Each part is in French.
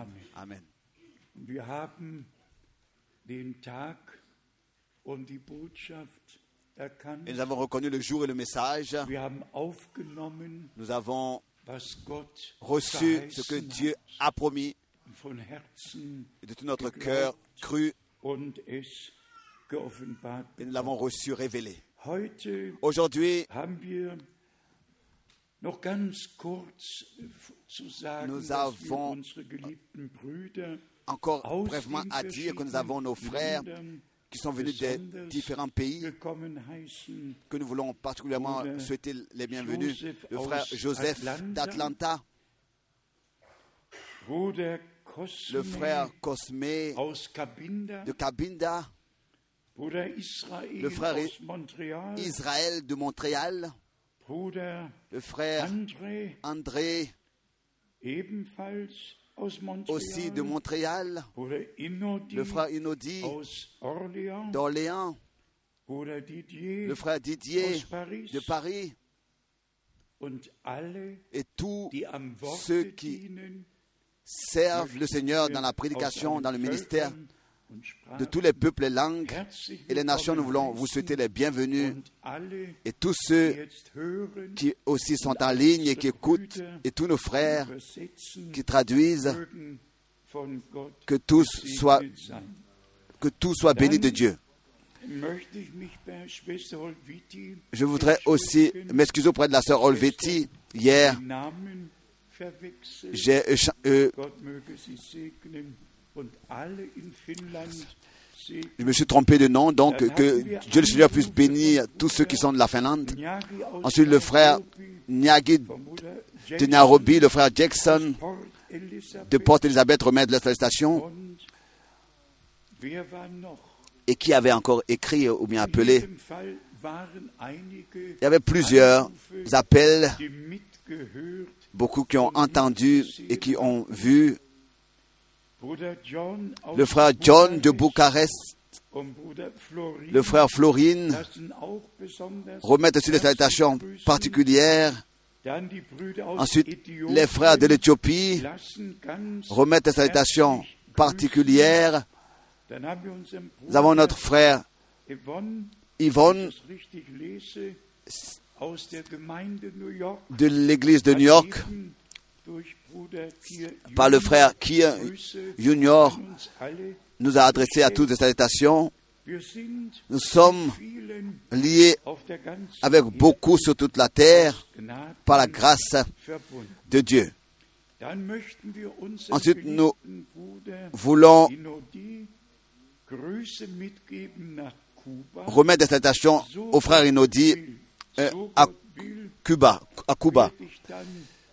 Amen. Wir haben den Tag und die Botschaft erkannt. Et nous avons reconnu le jour et le message. Wir haben aufgenommen, Nous avons was Gott reçu ce que verheißen Dieu a promis hat, von Herzen et de tout notre cœur cru, und es geoffenbart. et nous l'avons reçu révélé. Heute Aujourd'hui, haben wir noch ganz kurz zu sagen, Nous dass wir avons unsere geliebten Brüder encore aus brièvement den à dire que nous avons nos frères verschiedenen qui sont venus des besonders différents pays, willkommen heißen. que nous voulons particulièrement Bruder souhaiter les bienvenus. Joseph Le frère aus Joseph Atlanta, d'Atlanta, Bruder le Cosme frère Cosme aus Cabinda, de Cabinda, Bruder Israel le frère aus Montreal, Israël de Montréal, Bruder le frère André André ebenfalls aus Montreal, aussi de Montréal, Bruder Inodi le frère Inodi aus Orléans, d'Orléans, Bruder Didier le frère Didier aus Paris de Paris, und alle, et tous die am ceux Worte qui dienen, servent le Seigneur dans la prédication, dans le ministère und Sprachen. de tous les peuples, les langues Herzlich et les nations. Nous voulons vous souhaiter les bienvenus, und alle, et tous die ceux jetzt hören, qui aussi sont en ligne et qui écoutent, et tous nos frères übersetzen, qui traduisent, mögen von Gott que tout soit béni de Dieu. möchte ich mich bei Schwester Holviti Je voudrais aussi m'excuser auprès de la sœur Olvetti. Hier, den Namen verwechselt. j'ai Gott möge sie segnen und alle in Finnland segnen. je me suis trompé de nom, donc que Dieu le Seigneur puisse bénir tous ceux qui sont de la Finlande. Nyagi aus Ensuite, le frère Nyagi vom Bruder de Jackson, Nairobi, le frère Jackson Port Elizabeth de Port Elizabeth remet de la station, und wer war noch? et qui avait encore écrit ou bien In appelé. jedem Fall waren einige Il y avait plusieurs Anrufe, appels, die mitgehört. beaucoup qui ont entendu et qui ont vu. Bruder John aus Le frère John de Bukarest Bucarest, und Bruder Florin le frère Florine lassen auch besonders remettent aussi des salutations grüßen. particulières. Dann die Brüder aus Ensuite, Äthiopien les frères de l'Éthiopie lassen ganz remettent des salutations herzlich grüßen. particulières. Dann haben wir unseren Nous avons Bruder notre frère Yvonne, Yvonne wenn ich das richtig lese, aus der Gemeinde New York, de l'église de New York, eben durch Bruder Kier par le Junior. frère Kier Grüße Junior, an uns alle. nous a adressé à tous des salutations. Wir sind Nous sommes vielen liés auf der ganzen avec beaucoup sur toute la terre Gnade par la grâce verbunden. de Dieu. Dann möchten wir unseren Ensuite, nous geliebten Bruder voulons Inodi Grüße mitgeben nach Kuba. remettre des salutations au frère Inodi à Cuba. Werde ich dann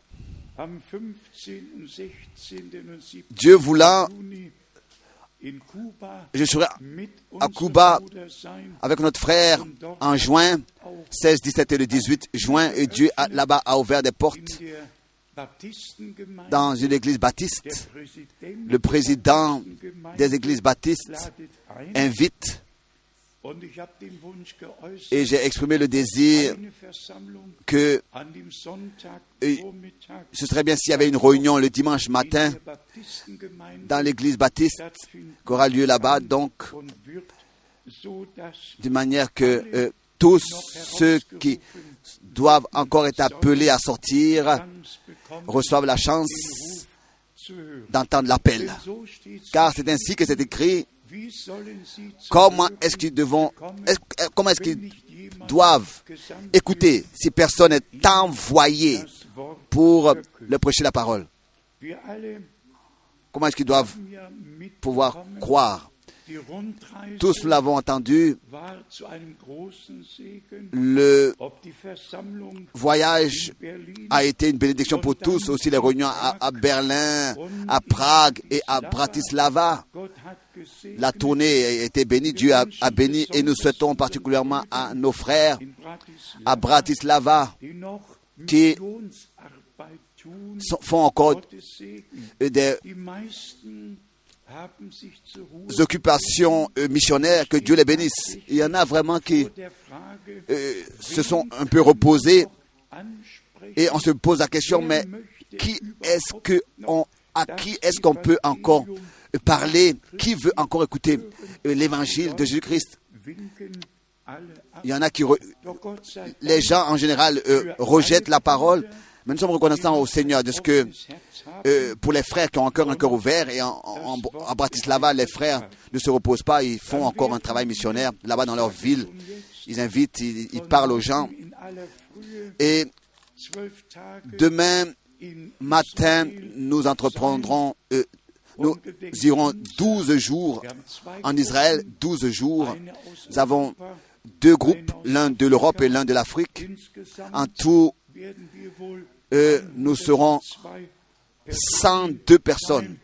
am 15., 16. und 17. Dieu voulant, Juni in Kuba je serai mit à unserem Cuba Bruder sein. avec notre frère en juin, 16, 17 et le 18 juin, et Dieu là-bas a ouvert des In portes der Baptistengemeinde, dans une église der baptiste. Präsident Le président der Baptistengemeinde des églises baptistes ladet ein. invite, Und ich habe den Wunsch geäußert, et j'ai exprimé le désir eine Versammlung que an dem Sonntag Et Vormittag ce serait bien s'il y avait une réunion le dimanche in matin der Baptistengemeinde dans l'église baptiste stattfinden qui aura lieu là-bas, donc und wird, so dass de manière que tous ceux qui doivent encore être appelés à sortir Chance bekommen, reçoivent la chance den Ruf zu hören. d'entendre l'appel. Denn so steht's, Car c'est ainsi que c'est écrit. wie sollen sie zu Comment hören est-ce qu'ils wenn nicht jemand doivent gesandt écouter si personne n'est envoyé wird, das Wort pour verkündet? leur prêcher la parole? Wir alle Comment est-ce qu'ils doivent haben ja pouvoir mitbekommen, croire? die Rundreise Tous l'avons entendu, war zu einem großen Segen. le Ob die Versammlung voyage in Berlin a été une bénédiction pour tous, aussi les réunions à Berlin, à Prague et à Bratislava. Gott hat gesegnet La tournée a été bénie, Dieu a béni, et nous souhaitons particulièrement à nos frères in Bratislava, à Bratislava die noch qui Missionsarbeit tun, font encore Gottes Segen. des Die meisten haben sich zur Ruhe occupations missionnaires, que Dieu les bénisse. Il y en a vraiment qui vor der Frage se sont un peu reposés, ansprechen. et on se pose la question, mais qui est-ce qu'on à qui est-ce qu'on peut encore parler? Qui veut encore écouter l'évangile de Jésus-Christ? Il y en a qui... Les gens, en général, rejettent la parole. Mais nous sommes reconnaissants au Seigneur de ce que, pour les frères qui ont encore un cœur ouvert, et en Bratislava, les frères ne se reposent pas, ils font encore un travail missionnaire là-bas dans leur ville. Ils invitent, ils parlent aux gens. Et demain matin, nous entreprendrons, nous irons 12 jours en Israël, 12 jours. Nous avons 2 groupes, l'un de l'Europe et l'un de l'Afrique. En tout, nous serons 102 personnes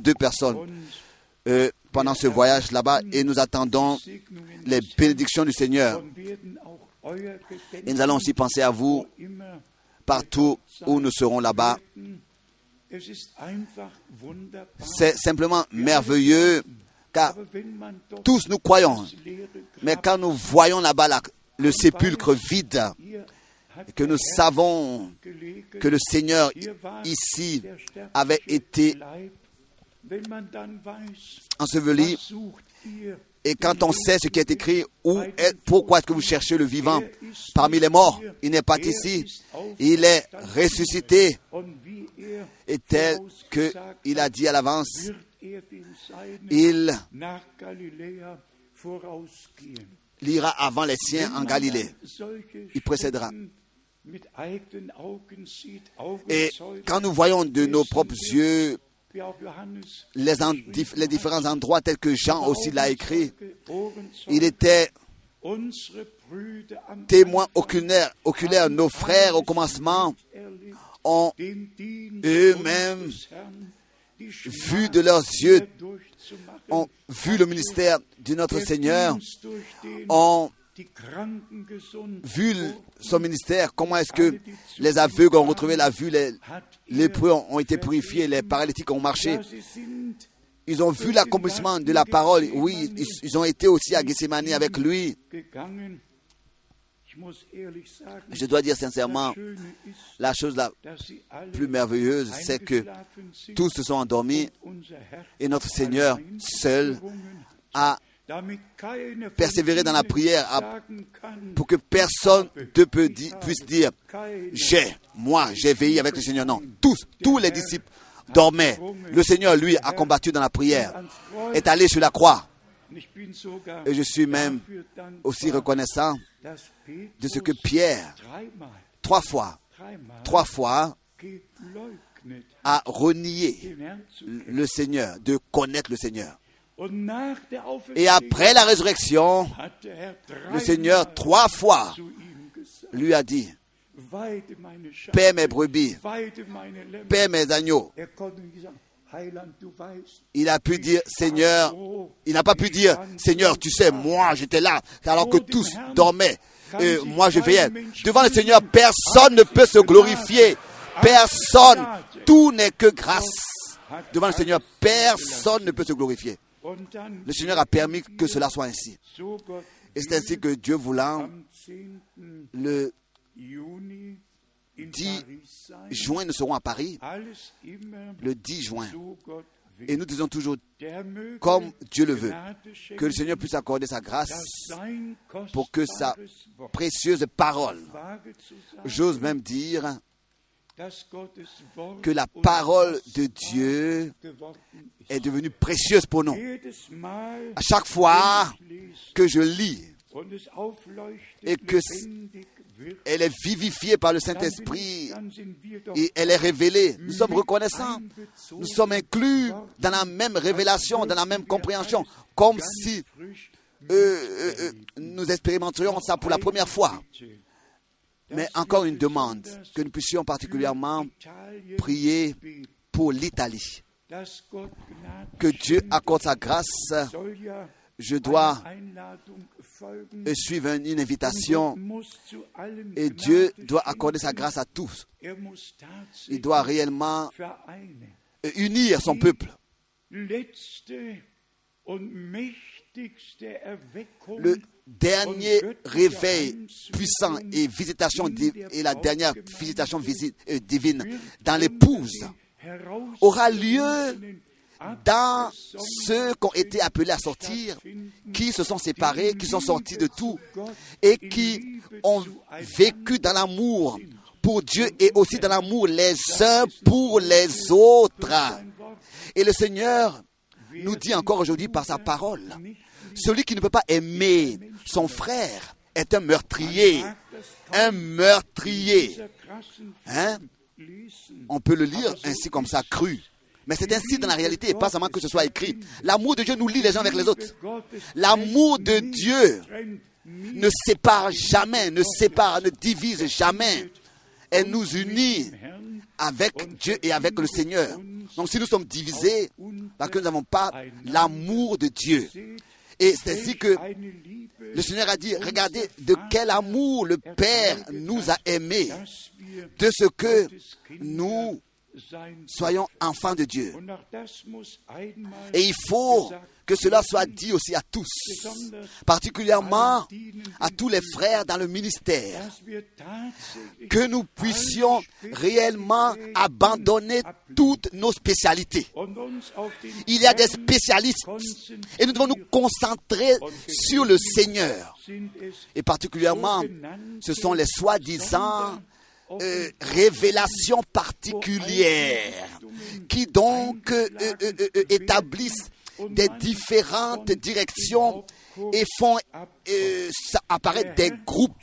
pendant ce voyage là-bas, et nous attendons les bénédictions du Seigneur. Et nous allons aussi penser à vous partout où nous serons là-bas. C'est simplement merveilleux, car tous nous croyons, mais quand nous voyons là-bas le sépulcre vide, et que nous savons que le Seigneur ici avait été enseveli, et quand on sait ce qui est écrit, pourquoi est-ce que vous cherchez le vivant parmi les morts? Il n'est pas ici, il est ressuscité, et tel qu'il a dit à l'avance, il ira avant les siens en Galilée, il précédera. Et quand nous voyons de nos propres yeux les différents endroits tels que Jean aussi l'a écrit, il était témoin oculaire. Nos frères au commencement ont eux-mêmes vu de leurs yeux, ont vu le ministère de notre Seigneur, ont vu son ministère, comment est-ce que les aveugles ont retrouvé la vue, les lépreux ont été purifiés, les paralytiques ont marché. Ils ont vu l'accomplissement de la parole. Oui, ils ont été aussi à Gethsémani avec lui. Je dois dire sincèrement, la chose la plus merveilleuse, c'est que tous se sont endormis et notre Seigneur seul a persévérer dans la prière pour que personne ne puisse dire j'ai veillé avec le Seigneur. Non, tous les disciples dormaient. Le Seigneur, lui, a combattu dans la prière, est allé sur la croix. Et je suis même aussi reconnaissant de ce que Pierre, 3 fois, a renié le Seigneur, de connaître le Seigneur. Et après la résurrection, le Seigneur 3 fois lui a dit, paie mes brebis, paie mes agneaux. Il a pu dire, Seigneur, il n'a pas pu dire, Seigneur, tu sais, moi j'étais là, alors que tous dormaient, et moi je veillais. Devant le Seigneur, personne ne peut se glorifier, personne, tout n'est que grâce. Devant le Seigneur, personne ne peut se glorifier. Le Seigneur a permis que cela soit ainsi. Et c'est ainsi que Dieu voulant, le 10 juin, nous serons à Paris. Le 10 juin. Et nous disons toujours, comme Dieu le veut, que le Seigneur puisse accorder sa grâce pour que sa précieuse parole, j'ose même dire, que la parole de Dieu est devenue précieuse pour nous. À chaque fois que je lis et que elle est vivifiée par le Saint-Esprit et elle est révélée, nous sommes reconnaissants. Nous sommes inclus dans la même révélation, dans la même compréhension, comme si nous expérimenterions ça pour la première fois. Mais encore une demande, que nous puissions particulièrement prier pour l'Italie. Que Dieu accorde sa grâce. Je dois suivre une invitation et Dieu doit accorder sa grâce à tous. Il doit réellement unir son peuple. Le dernier réveil puissant et visitation et la dernière visitation divine dans l'épouse aura lieu dans ceux qui ont été appelés à sortir, qui se sont séparés, qui sont sortis de tout et qui ont vécu dans l'amour pour Dieu et aussi dans l'amour les uns pour les autres. Et le Seigneur nous dit encore aujourd'hui par sa parole, celui qui ne peut pas aimer son frère est un meurtrier. Un meurtrier. Hein? On peut le lire ainsi comme ça, cru. Mais c'est ainsi dans la réalité, pas seulement que ce soit écrit. L'amour de Dieu nous lie les uns avec les autres. L'amour de Dieu ne sépare jamais, ne divise jamais. Elle nous unit avec Dieu et avec le Seigneur. Donc si nous sommes divisés, parce que nous n'avons pas l'amour de Dieu. Et c'est ainsi que le Seigneur a dit, regardez de quel amour le Père nous a aimés, de ce que nous soyons enfants de Dieu. Et il faut que cela soit dit aussi à tous, particulièrement à tous les frères dans le ministère, que nous puissions réellement abandonner toutes nos spécialités. Il y a des spécialistes et nous devons nous concentrer sur le Seigneur. Et particulièrement, ce sont les soi-disant révélations particulières qui donc établissent des différentes directions et font apparaître des groupes.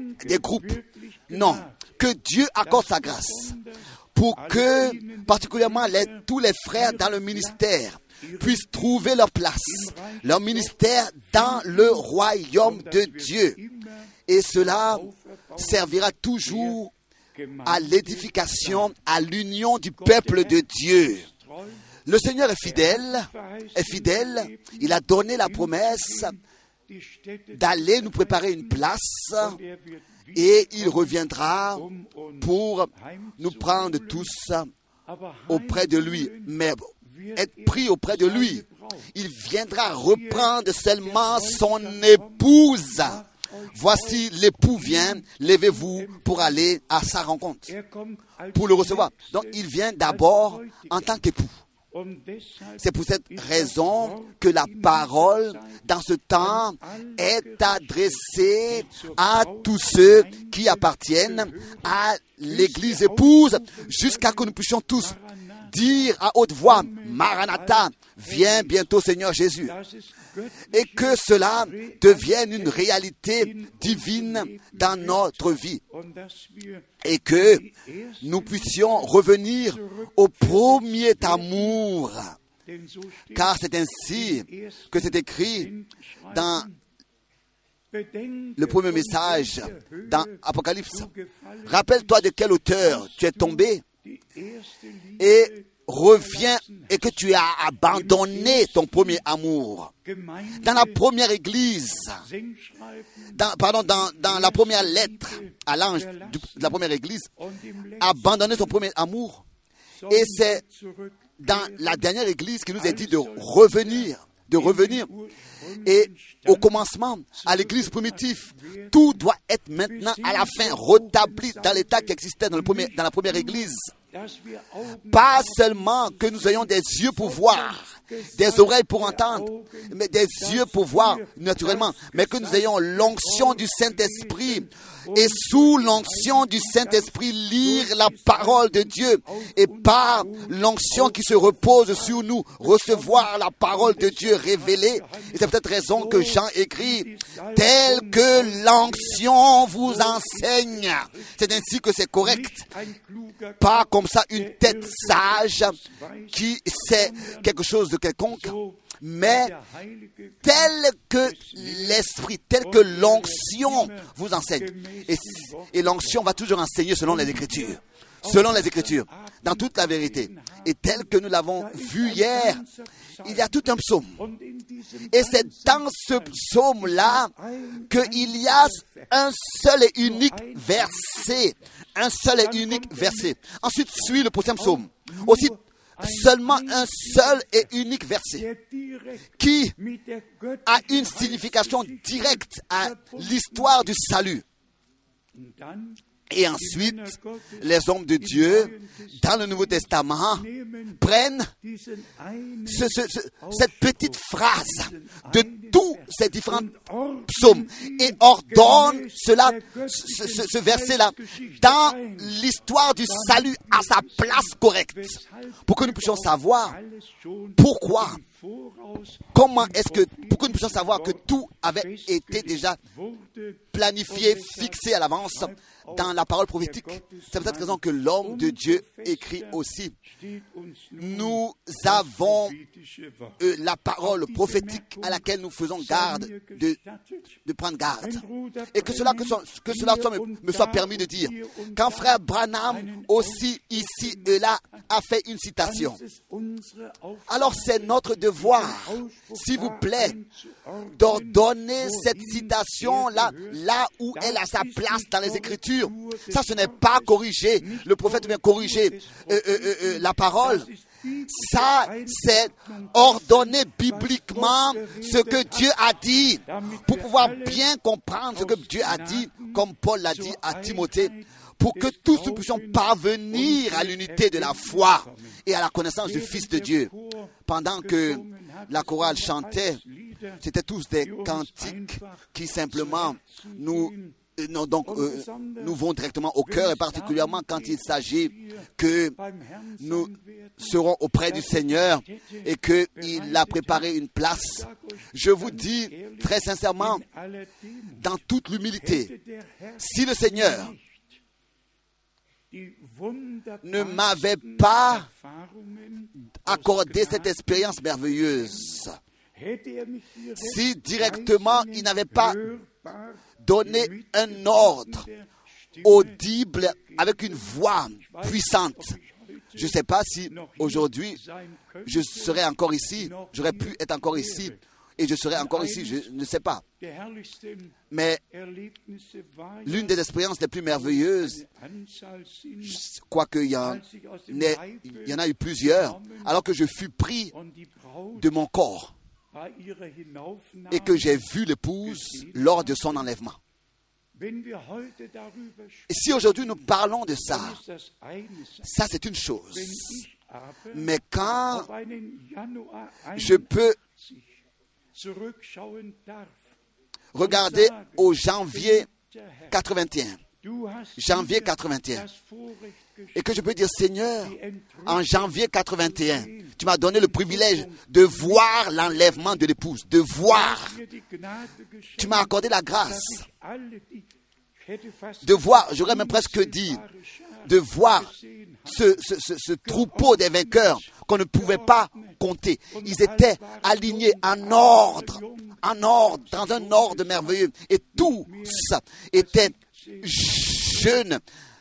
Non, que Dieu accorde sa grâce pour que particulièrement tous les frères dans le ministère puissent trouver leur place, leur ministère dans le royaume de Dieu. Et cela servira toujours à l'édification, à l'union du peuple de Dieu. Le Seigneur est fidèle. Il a donné la promesse d'aller nous préparer une place et il reviendra pour nous prendre tous auprès de lui. Mais être pris auprès de lui, il viendra reprendre seulement son épouse. Voici l'époux vient, levez-vous pour aller à sa rencontre, pour le recevoir. Donc il vient d'abord en tant qu'époux. C'est pour cette raison que la parole dans ce temps est adressée à tous ceux qui appartiennent à l'Église épouse, jusqu'à ce que nous puissions tous dire à haute voix, Maranatha, viens bientôt Seigneur Jésus. Et que cela devienne une réalité divine dans notre vie. Et que nous puissions revenir au premier amour. Car c'est ainsi que c'est écrit dans le premier message, dans Apocalypse. Rappelle-toi de quelle hauteur tu es tombé et reviens et que tu as abandonné ton premier amour. Dans la première église, dans la première lettre à l'ange de la première église, abandonner son premier amour. Et c'est dans la dernière église qu'il nous est dit de revenir. Et au commencement, à l'église primitive, tout doit être maintenant à la fin rétabli dans l'état qui existait dans la première église. Pas seulement que nous ayons des yeux pour voir, des oreilles pour entendre, mais des yeux pour voir naturellement, mais que nous ayons l'onction du Saint-Esprit et sous l'onction du Saint-Esprit lire la parole de Dieu et par l'onction qui se repose sur nous recevoir la parole de Dieu révélée. Et c'est peut-être raison que Jean écrit tel que l'onction vous enseigne. C'est ainsi que c'est correct. Pas comme ça une tête sage qui sait quelque chose de quelconque, mais tel que l'Esprit, tel que l'onction vous enseigne. Et l'onction va toujours enseigner selon les Écritures. Selon les Écritures, dans toute la vérité. Et tel que nous l'avons vu hier, il y a tout un psaume. Et c'est dans ce psaume-là qu'il y a un seul et unique verset. Un seul et unique verset. Ensuite suit le prochain psaume. Aussi, seulement un seul et unique verset qui a une signification directe à l'histoire du salut. Et ensuite, les hommes de Dieu, dans le Nouveau Testament, prennent cette petite phrase de tous ces différents psaumes et ordonnent cela, ce verset-là, dans l'histoire du salut à sa place correcte, pour que nous puissions savoir pourquoi, comment est-ce que, pour que nous puissions savoir que tout avait été déjà planifié, fixé à l'avance dans la parole prophétique. C'est pour cette raison que l'homme de Dieu écrit aussi. Nous avons la parole prophétique à laquelle nous faisons garde de prendre garde. Et que cela me soit permis de dire. Quand frère Branham aussi ici et là a fait une citation, alors c'est notre devoir, s'il vous plaît, d'ordonner cette citation-là, là où elle a sa place dans les Écritures. Ça, ce n'est pas corriger. Le prophète vient corriger la parole. Ça, c'est ordonner bibliquement ce que Dieu a dit pour pouvoir bien comprendre ce que Dieu a dit, comme Paul l'a dit à Timothée, pour que tous nous puissions parvenir à l'unité de la foi et à la connaissance du Fils de Dieu. Pendant que la chorale chantait, c'était tous des cantiques qui simplement nous vont directement au cœur, et particulièrement quand il s'agit que nous serons auprès du Seigneur et qu'il a préparé une place. Je vous dis très sincèrement, dans toute l'humilité, si le Seigneur ne m'avait pas accordé cette expérience merveilleuse, si directement il n'avait pas donné un ordre audible avec une voix puissante, je ne sais pas si aujourd'hui je serais encore ici, j'aurais pu être encore ici et je serais encore ici, je ne sais pas. Mais l'une des expériences les plus merveilleuses, quoique il y en a eu plusieurs, alors que je fus pris de mon corps et que j'ai vu l'épouse lors de son enlèvement. Et si aujourd'hui nous parlons de ça, ça c'est une chose. Mais quand je peux regarder au janvier 81, et que je peux dire, Seigneur, en janvier 81, tu m'as donné le privilège de voir l'enlèvement de l'épouse, de voir. Tu m'as accordé la grâce de voir, j'aurais même presque dit, de voir ce troupeau des vainqueurs qu'on ne pouvait pas compter. Ils étaient alignés en ordre, dans un ordre merveilleux. Et tous étaient jeunes,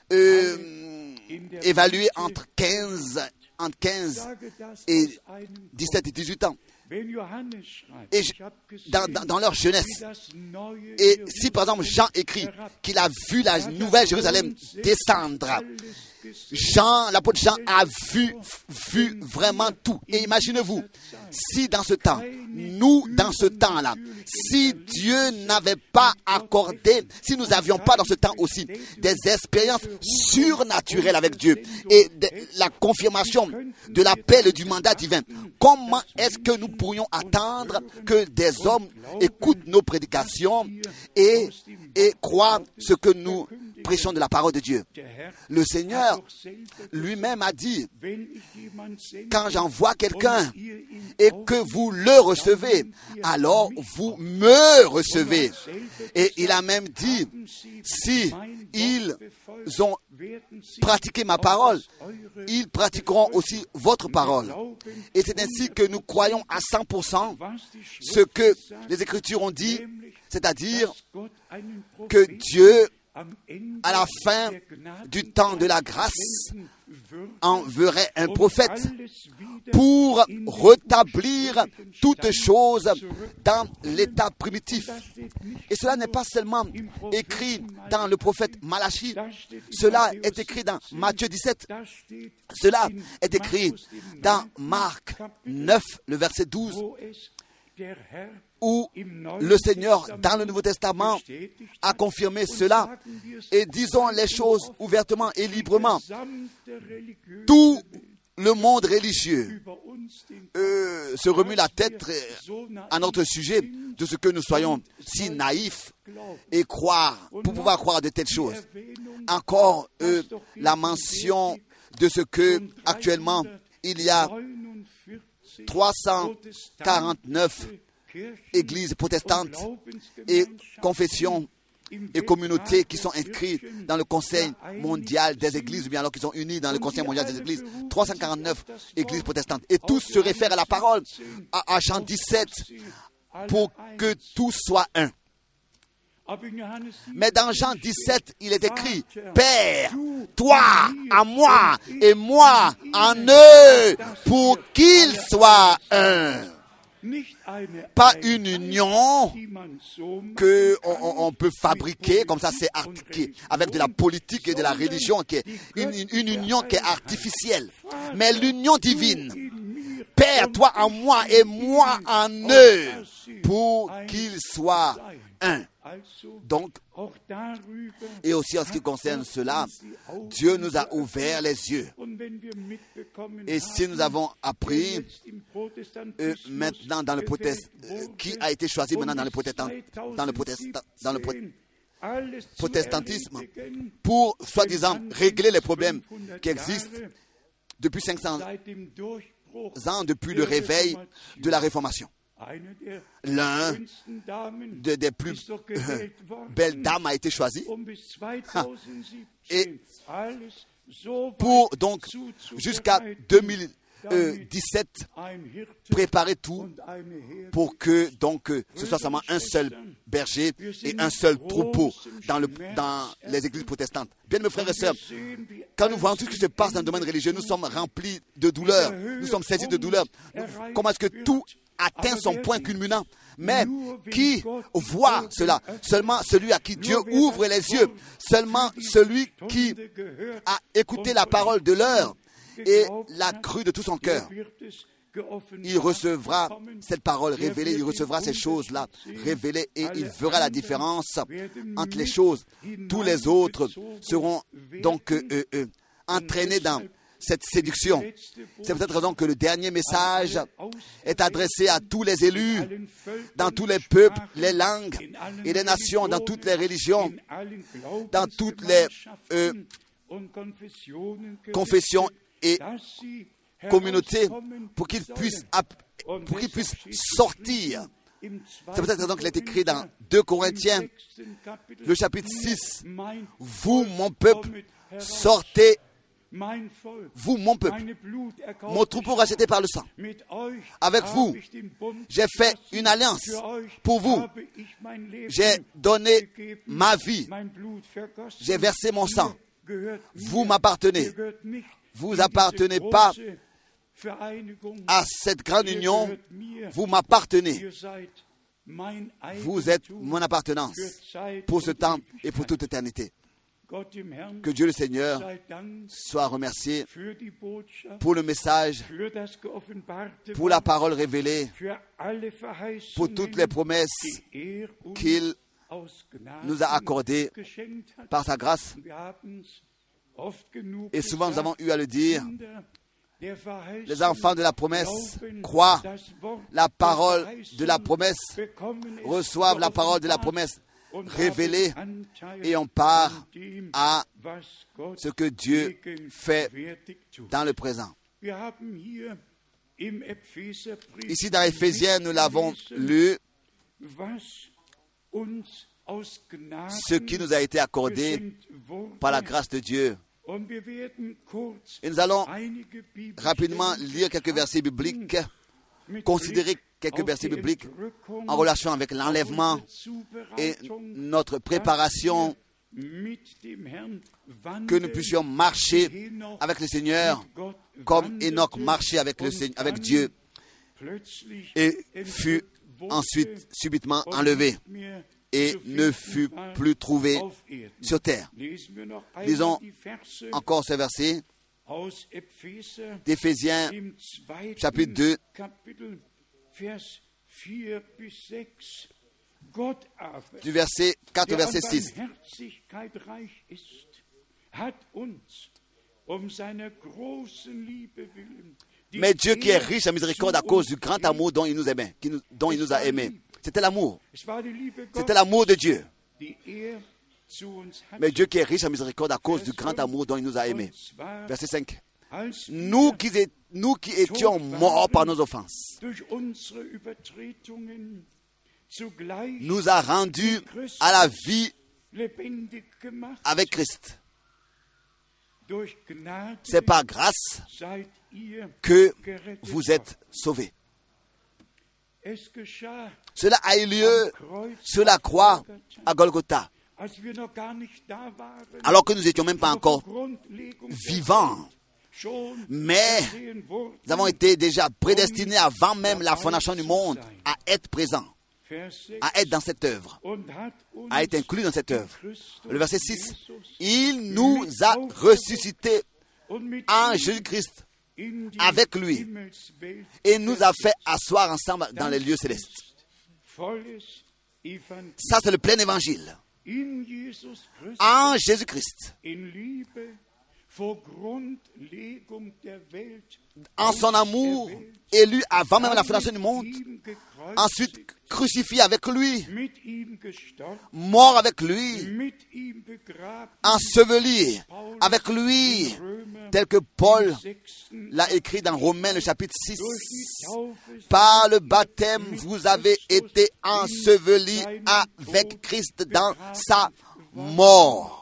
évalués entre 15 et 17 et 18 ans. Et dans leur jeunesse. Et si par exemple Jean écrit qu'il a vu la nouvelle Jérusalem descendre, l'apôtre Jean a vu vraiment tout. Et imaginez-vous, si dans ce temps, dans ce temps-là, si Dieu n'avait pas accordé, si nous n'avions pas dans ce temps aussi des expériences surnaturelles avec Dieu et la confirmation de l'appel du mandat divin, comment est-ce que nous pourrions attendre que des hommes écoutent nos prédications et croient ce que nous prêchons de la parole de Dieu? Le Seigneur lui-même a dit, quand j'envoie quelqu'un et que vous le recevez, alors vous me recevez. Et il a même dit, si ils ont pratiqué ma parole, ils pratiqueront aussi votre parole. Et c'est ainsi que nous croyons à 100% ce que les Écritures ont dit, c'est-à-dire que Dieu, à la fin du temps de la grâce, enverrait un prophète pour rétablir toutes choses dans l'état primitif. Et cela n'est pas seulement écrit dans le prophète Malachie, cela est écrit dans Matthieu 17, cela est écrit dans Marc 9, le verset 12, où le Seigneur, dans le Nouveau Testament, a confirmé cela. Et disons les choses ouvertement et librement. Tout le monde religieux se remue la tête à notre sujet de ce que nous soyons si naïfs et croire, pour pouvoir croire de telles choses. Encore la mention de ce que actuellement il y a 349 églises protestantes et confessions et communautés qui sont inscrites dans le Conseil mondial des églises, ou bien alors qui sont unis dans le Conseil mondial des églises, 349 églises protestantes. Et tous se réfèrent à la parole, à Jean 17, pour que tous soient un. Mais dans Jean 17, il est écrit, Père, toi en moi et moi en eux, pour qu'ils soient un. Pas une union que on peut fabriquer, comme ça c'est articulé, avec de la politique et de la religion, qui est une union qui est artificielle. Mais l'union divine, Père, toi en moi et moi en eux, pour qu'ils soient un. Donc, et aussi en ce qui concerne cela, Dieu nous a ouvert les yeux. Et si nous avons appris maintenant dans le qui a été choisi maintenant dans le protestantisme pour soi-disant régler les problèmes qui existent depuis 500 ans, depuis le réveil de la Réformation. L'un des plus belles dames a été choisi. Et pour donc jusqu'à 2017 préparer tout pour que donc ce soit seulement un seul berger et un seul troupeau dans les églises protestantes. Bien mes frères et sœurs, quand nous voyons tout ce qui se passe dans le domaine religieux, nous sommes remplis de douleur, nous sommes saisis de douleur. Comment est-ce que tout atteint son point culminant? Mais qui voit cela? Seulement celui à qui Dieu ouvre les yeux, seulement celui qui a écouté la parole de l'heure et l'a cru de tout son cœur. Il recevra cette parole révélée, il recevra ces choses-là révélées et il verra la différence entre les choses. Tous les autres seront donc entraînés dans cette séduction. C'est pour cette raison que le dernier message est adressé à tous les élus, dans tous les peuples, les langues et les nations, dans toutes les religions, dans toutes les confessions et communautés, pour qu'ils puissent sortir. C'est pour cette raison qu'il est écrit dans 2 Corinthiens, le chapitre 6, « Vous, mon peuple, sortez. Vous, mon peuple, mon troupeau racheté par le sang, avec vous, j'ai fait une alliance pour vous. J'ai donné ma vie. J'ai versé mon sang. Vous m'appartenez. Vous n'appartenez pas à cette grande union. Vous m'appartenez. Vous êtes mon appartenance pour ce temps et pour toute éternité. Que Dieu le Seigneur soit remercié pour le message, pour la parole révélée, pour toutes les promesses qu'il nous a accordées par sa grâce. Et souvent nous avons eu à le dire, les enfants de la promesse croient la parole de la promesse, reçoivent la parole de la promesse révélée et on part à ce que Dieu fait dans le présent. Ici dans Éphésiens, nous l'avons lu, ce qui nous a été accordé par la grâce de Dieu. Et nous allons rapidement lire quelques versets bibliques, considérer quelques versets bibliques en relation avec l'enlèvement et notre préparation, que nous puissions marcher avec le Seigneur comme Enoch marchait avec Dieu et fut ensuite subitement enlevé et ne fut plus trouvé sur terre. Lisons encore ce verset d'Éphésiens chapitre 2, du verset 4 au verset 6. Mais Dieu qui est riche en miséricorde à cause du grand amour dont il nous aimait, dont il nous a aimés. C'était l'amour. C'était l'amour de Dieu. Mais Dieu qui est riche en miséricorde à cause du grand amour dont il nous a aimés. Verset 5. Nous qui étions morts par nos offenses, nous a rendus à la vie avec Christ. C'est par grâce que vous êtes sauvés. Cela a eu lieu sur la croix à Golgotha, alors que nous n'étions même pas encore vivants. Mais nous avons été déjà prédestinés avant même la fondation du monde à être présents, à être dans cette œuvre, à être inclus dans cette œuvre. Le verset 6, il nous a ressuscités en Jésus-Christ avec lui et nous a fait asseoir ensemble dans les lieux célestes. Ça, c'est le plein évangile. En Jésus-Christ, en son amour, élu avant même la fondation du monde, ensuite crucifié avec lui, mort avec lui, enseveli avec lui, tel que Paul l'a écrit dans Romains le chapitre 6. Par le baptême, vous avez été ensevelis avec Christ dans sa mort.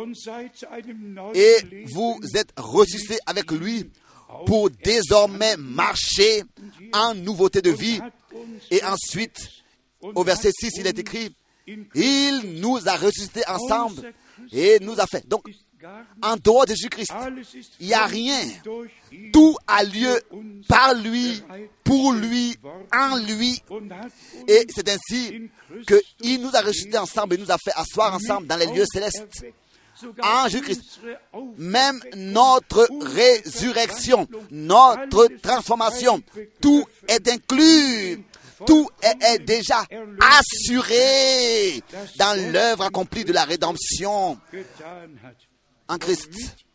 Et vous êtes ressuscités avec lui pour désormais marcher en nouveauté de vie. Et ensuite, au verset 6, il est écrit, il nous a ressuscités ensemble et nous a fait. Donc, en dehors de Jésus-Christ, il n'y a rien. Tout a lieu par lui, pour lui, en lui. Et c'est ainsi qu'il nous a ressuscités ensemble et nous a fait asseoir ensemble dans les lieux célestes. En Jésus-Christ, même notre résurrection, notre transformation, tout est inclus, tout est déjà assuré dans l'œuvre accomplie de la rédemption en Christ.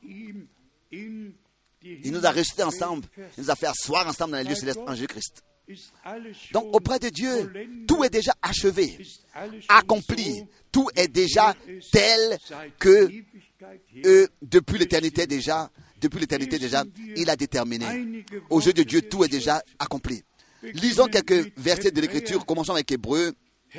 Il nous a ressuscités ensemble, il nous a fait asseoir ensemble dans les lieux célestes en Jésus-Christ. Donc auprès de Dieu, tout est déjà achevé, accompli, tout est déjà tel que depuis l'éternité déjà, il a déterminé. Aux yeux de Dieu, tout est déjà accompli. Lisons quelques versets de l'Écriture, commençons avec Hébreux,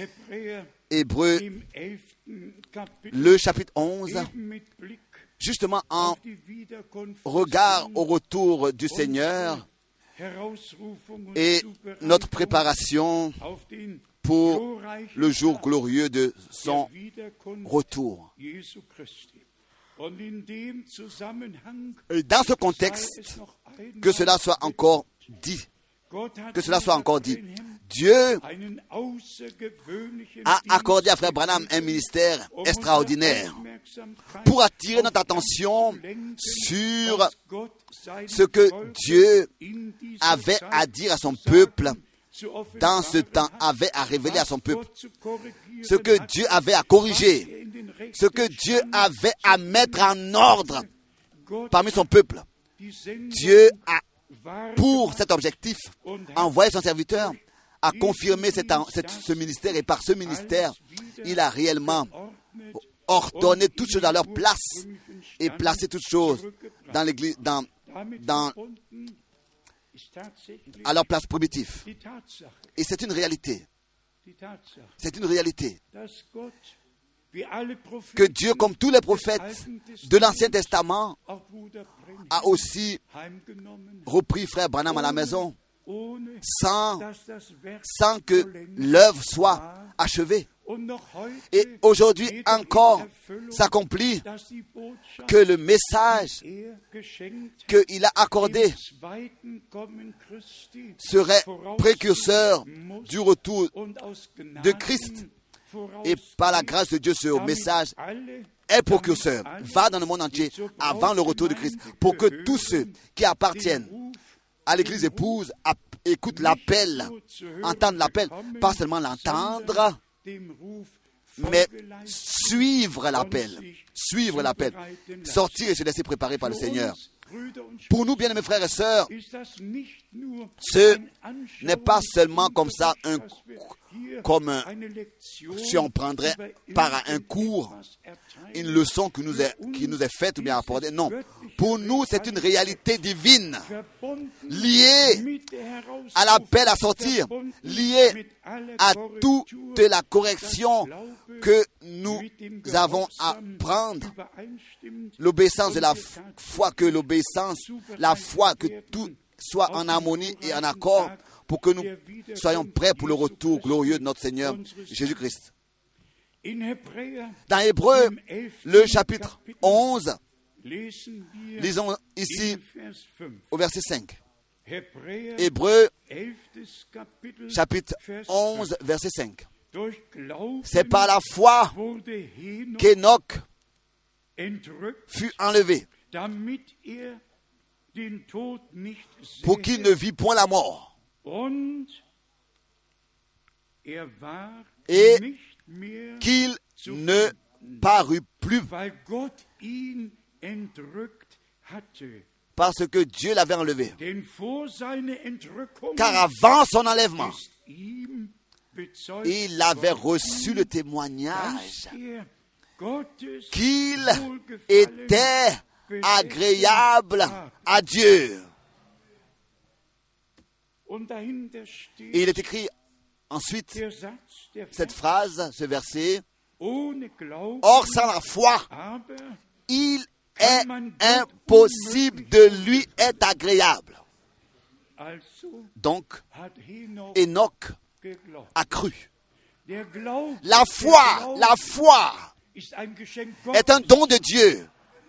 le chapitre 11, justement en regard au retour du Seigneur et notre préparation pour le jour glorieux de son retour. Et dans ce contexte, que cela soit encore dit, Dieu a accordé à Frère Branham un ministère extraordinaire pour attirer notre attention sur ce que Dieu avait à dire à son peuple dans ce temps, avait à révéler à son peuple, ce que Dieu avait à corriger, ce que Dieu avait à mettre en ordre parmi son peuple. Dieu a, pour cet objectif, envoyé son serviteur à confirmer ce ministère, et par ce ministère, il a réellement ordonné toutes choses à leur place et placé toutes choses dans l'église, à leur place primitive. Et c'est une réalité. C'est une réalité. Que Dieu, comme tous les prophètes de l'Ancien Testament, a aussi repris Frère Branham à la maison sans que l'œuvre soit achevée. Et aujourd'hui encore s'accomplit que le message qu'il a accordé serait précurseur du retour de Christ. Et par la grâce de Dieu, ce message est précurseur, va dans le monde entier avant le retour de Christ, pour que tous ceux qui appartiennent à l'église épouse, écoute l'appel, entendre l'appel, pas seulement l'entendre, mais suivre l'appel, sortir et se laisser préparer par le Seigneur. Pour nous, bien-aimés frères et sœurs, ce n'est pas seulement comme ça, si on prendrait par un cours une leçon qui nous est faite ou bien apportée. Non, pour nous, c'est une réalité divine, liée à l'appel à sortir, liée à toute la correction que nous avons à prendre, l'obéissance de la foi, la foi, que tout soit en harmonie et en accord pour que nous soyons prêts pour le retour glorieux de notre Seigneur Jésus-Christ. Dans Hébreux, le chapitre 11, lisons ici au verset 5. Hébreux, chapitre 11, verset 5. C'est par la foi qu'Enoch fut enlevé, pour qu'il ne vit point la mort. Et qu'il ne parut plus, parce que Dieu l'avait enlevé. Car avant son enlèvement, il avait reçu le témoignage qu'il était agréable à Dieu. Et il est écrit ensuite cette phrase, ce verset: or sans la foi, il est impossible de lui être agréable. Donc, Enoch a cru. La foi est un don de Dieu.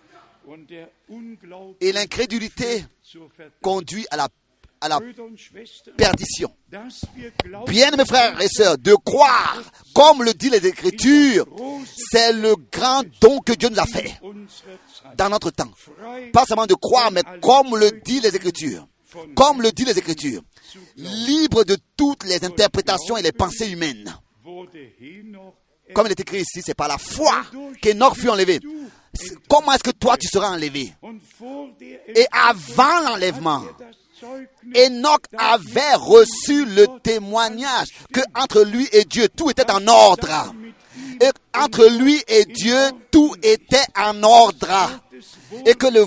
Et l'incrédulité conduit à la perdition. Bien, mes frères et sœurs, de croire, comme le dit les Écritures, c'est le grand don que Dieu nous a fait dans notre temps. Pas seulement de croire, mais comme le dit les Écritures. Comme le dit les Écritures. Libre de toutes les interprétations et les pensées humaines. Comme il est écrit ici, c'est par la foi qu'Enoch fut enlevé. Comment est-ce que toi tu seras enlevé? Et avant l'enlèvement, Enoch avait reçu le témoignage que entre lui et Dieu, tout était en ordre. Et entre lui et Dieu, tout était en ordre. Et que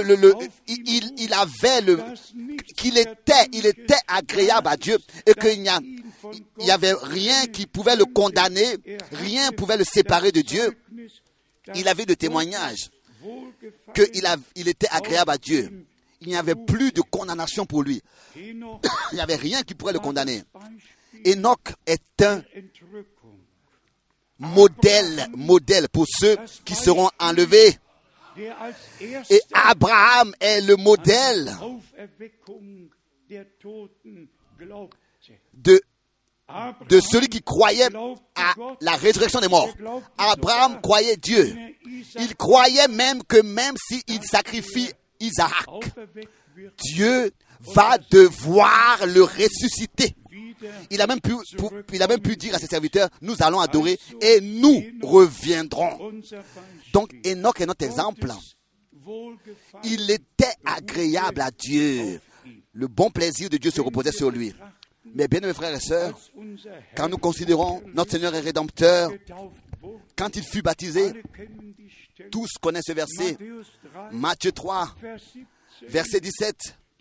qu'il était agréable à Dieu. Et qu'il n'y avait rien qui pouvait le condamner, rien ne pouvait le séparer de Dieu. Il avait le témoignage qu'il était agréable à Dieu. Il n'y avait plus de condamnation pour lui. Il n'y avait rien qui pourrait le condamner. Enoch est un modèle pour ceux qui seront enlevés. Et Abraham est le modèle de celui qui croyait à la résurrection des morts. Abraham croyait Dieu. Il croyait même s'il sacrifie Isaac, Dieu va devoir le ressusciter. Il a même pu dire à ses serviteurs: nous allons adorer et nous reviendrons. Donc Enoch est notre exemple. Il était agréable à Dieu. Le bon plaisir de Dieu se reposait sur lui. Mais bien, mes frères et sœurs, quand nous considérons notre Seigneur et Rédempteur, quand il fut baptisé, tous connaissent ce verset, Matthieu 3, verset 17.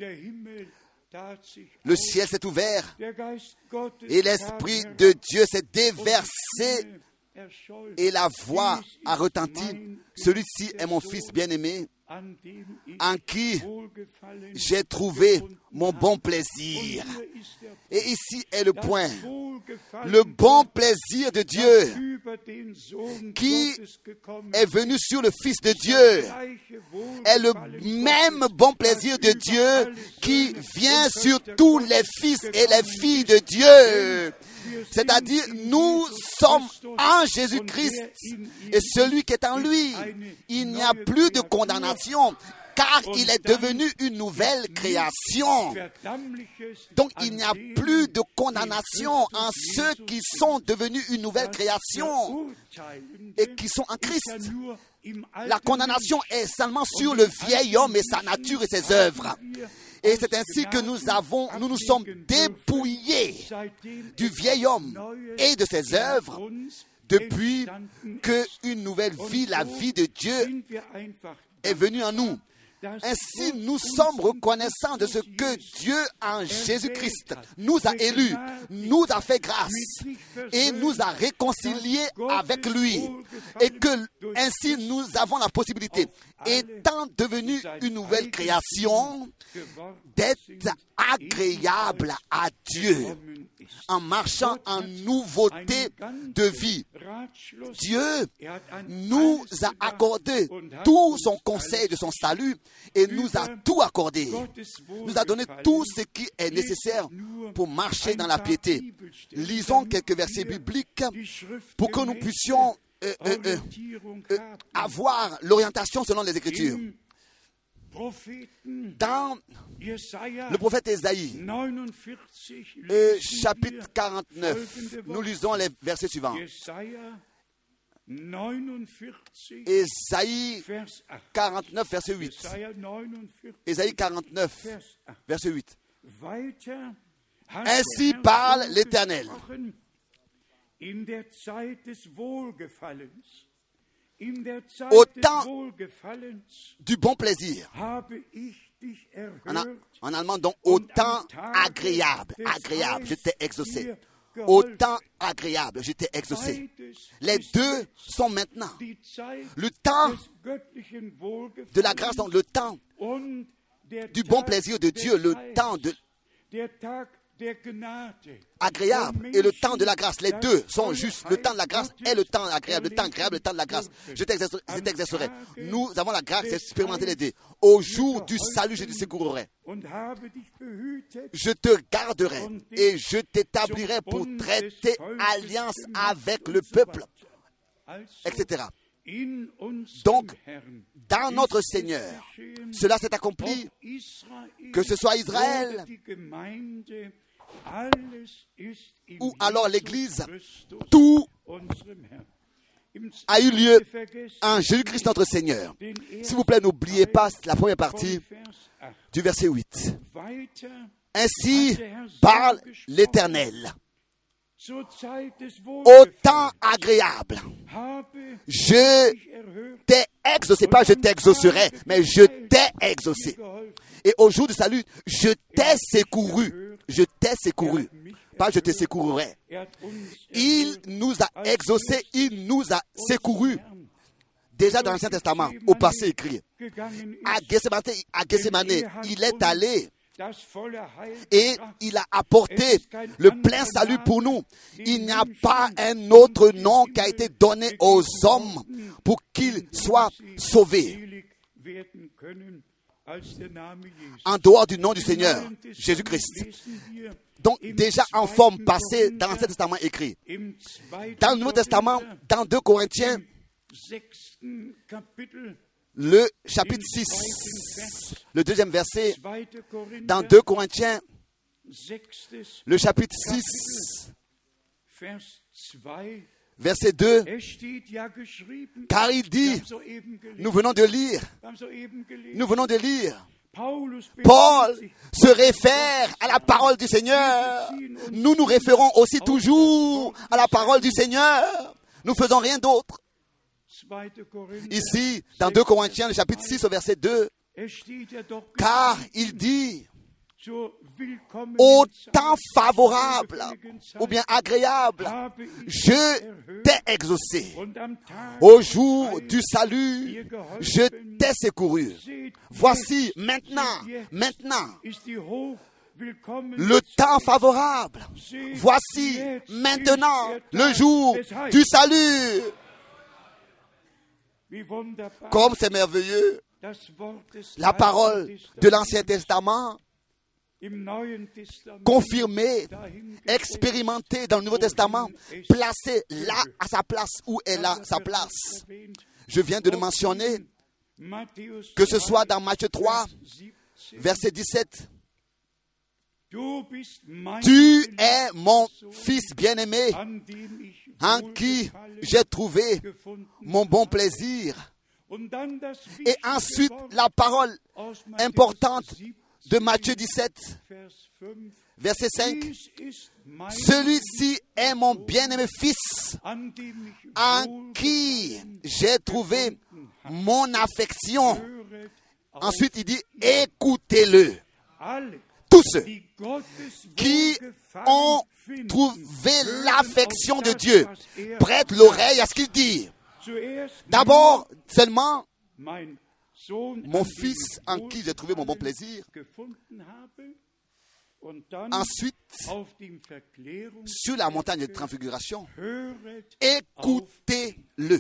Le ciel s'est ouvert et l'Esprit de Dieu s'est déversé et la voix a retenti. Celui-ci est mon Fils bien-aimé, en qui j'ai trouvé mon bon plaisir. Et ici est le point. Le bon plaisir de Dieu qui est venu sur le Fils de Dieu est le même bon plaisir de Dieu qui vient sur tous les fils et les filles de Dieu. C'est-à-dire, nous sommes en Jésus-Christ et celui qui est en lui. Il n'y a plus de condamnation. car il est devenu une nouvelle création. Donc il n'y a plus de condamnation en ceux qui sont devenus une nouvelle création et qui sont en Christ. La condamnation est seulement sur le vieil homme et sa nature et ses œuvres. Et c'est ainsi que nous nous sommes dépouillés du vieil homme et de ses œuvres depuis qu'une nouvelle vie, la vie de Dieu, est venue en nous. Ainsi, nous sommes reconnaissants de ce que Dieu, en Jésus-Christ, nous a élus, nous a fait grâce et nous a réconciliés avec lui. Et que ainsi, nous avons la possibilité, étant devenus une nouvelle création, d'être agréable à Dieu en marchant en nouveauté de vie. Dieu nous a accordé tout son conseil de son salut et nous a tout accordé. Nous a donné tout ce qui est nécessaire pour marcher dans la piété. Lisons quelques versets bibliques pour que nous puissions avoir l'orientation selon les Écritures. Dans le prophète Ésaïe, chapitre 49, nous lisons les versets suivants. Ésaïe 49, verset 8. Ésaïe 49, verset 8. Ainsi parle l'Éternel. Au temps du bon plaisir. En allemand, donc, au temps agréable. Agréable, je t'ai exaucé. Au temps agréable, je t'ai exaucé. Les deux sont maintenant. Le temps de la grâce, donc le temps du bon plaisir de Dieu, le temps de agréable et le temps de la grâce. Les deux sont justes. Le temps de la grâce est le temps agréable. Le temps agréable, le temps de la grâce. Je t'exercerai. Nous avons la grâce d'expérimenter les deux. Au jour du salut, je te secourerai. Je te garderai et je t'établirai pour traiter alliance avec le peuple, etc. Donc, dans notre Seigneur, cela s'est accompli, que ce soit Israël ou alors l'Église, tout a eu lieu en Jésus-Christ notre Seigneur. S'il vous plaît, n'oubliez pas la première partie du verset 8. Ainsi parle l'Éternel. Au temps agréable, je t'ai exaucé, pas je t'exaucerai, mais je t'ai exaucé. Et au jour du salut, je t'ai secouru. Je t'ai secouru, pas je te secourerai. Il nous a exaucés, il nous a secourus. Déjà dans l'Ancien Testament, au passé écrit, à Gethsémane, il est allé et il a apporté le plein salut pour nous. Il n'y a pas un autre nom qui a été donné aux hommes pour qu'ils soient sauvés en dehors du nom du Seigneur, Jésus-Christ. Donc déjà en forme passée dans l'Ancien Testament écrit. Dans le Nouveau Testament, dans 2 Corinthiens, le chapitre 6, le deuxième verset, dans 2 Corinthiens, le chapitre 6, verset 2, car il dit, nous venons de lire, Paul se réfère à la parole du Seigneur. Nous nous référons aussi toujours à la parole du Seigneur. Nous ne faisons rien d'autre. Ici, dans 2 Corinthiens, le chapitre 6, au verset 2, car il dit, au temps favorable ou bien agréable, je t'ai exaucé. Au jour du salut, je t'ai secouru. Voici maintenant, le temps favorable. Voici maintenant le jour du salut. Comme c'est merveilleux, la parole de l'Ancien Testament, confirmée, expérimentée dans le Nouveau Testament, placée là à sa place où elle a sa place. Je viens de le mentionner Que ce soit dans Matthieu 3, verset 17. Tu es mon fils bien-aimé, en qui j'ai trouvé mon bon plaisir. Et ensuite, la parole importante de Matthieu 17, verset 5. Celui-ci est mon bien-aimé fils, en qui j'ai trouvé mon affection. Ensuite, il dit, écoutez-le. Tous ceux qui ont trouvé l'affection de Dieu prêtent l'oreille à ce qu'il dit. D'abord, seulement, mon fils en qui j'ai trouvé mon bon plaisir. Ensuite, sur la montagne de transfiguration, écoutez-le.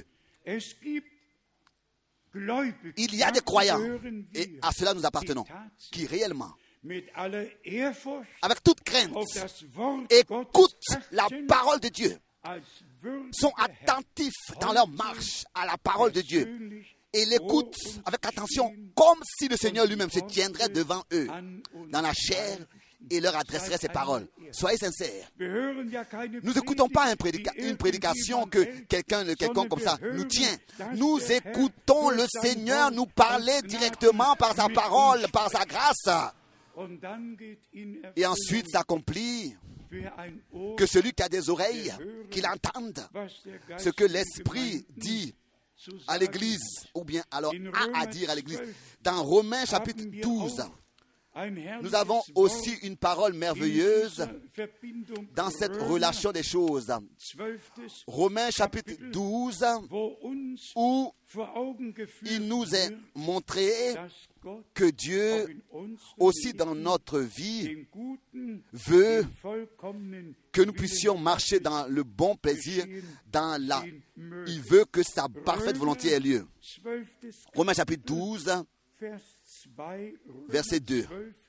Il y a des croyants, et à cela nous appartenons, qui réellement, avec toute crainte, écoutent la parole de Dieu, sont attentifs dans leur marche à la parole de Dieu et l'écoutent avec attention, comme si le Seigneur lui-même se tiendrait devant eux dans la chair et leur adresserait ses paroles. Soyez sincères. Nous n'écoutons pas une prédication que quelqu'un comme ça nous tient. Nous écoutons le Seigneur nous parler directement par sa parole, par sa grâce. Et ensuite s'accomplit que celui qui a des oreilles, qu'il entende ce que l'Esprit dit à l'Église, ou bien alors a à dire à l'Église. Dans Romains chapitre 12, nous avons aussi une parole merveilleuse dans cette relation des choses. Romains chapitre 12, où il nous est montré que Dieu, aussi dans notre vie, veut que nous puissions marcher dans le bon plaisir, il veut que sa parfaite volonté ait lieu. Romains chapitre 12, verset 2.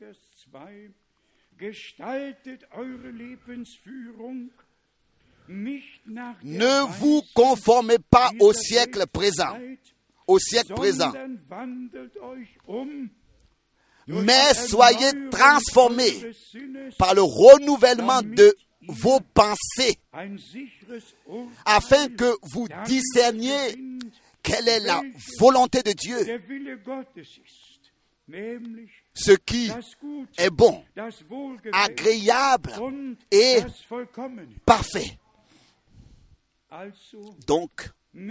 Ne vous conformez pas au siècle présent, mais soyez transformés par le renouvellement de vos pensées, afin que vous discerniez quelle est la volonté de Dieu, ce qui est bon, agréable et parfait. Donc,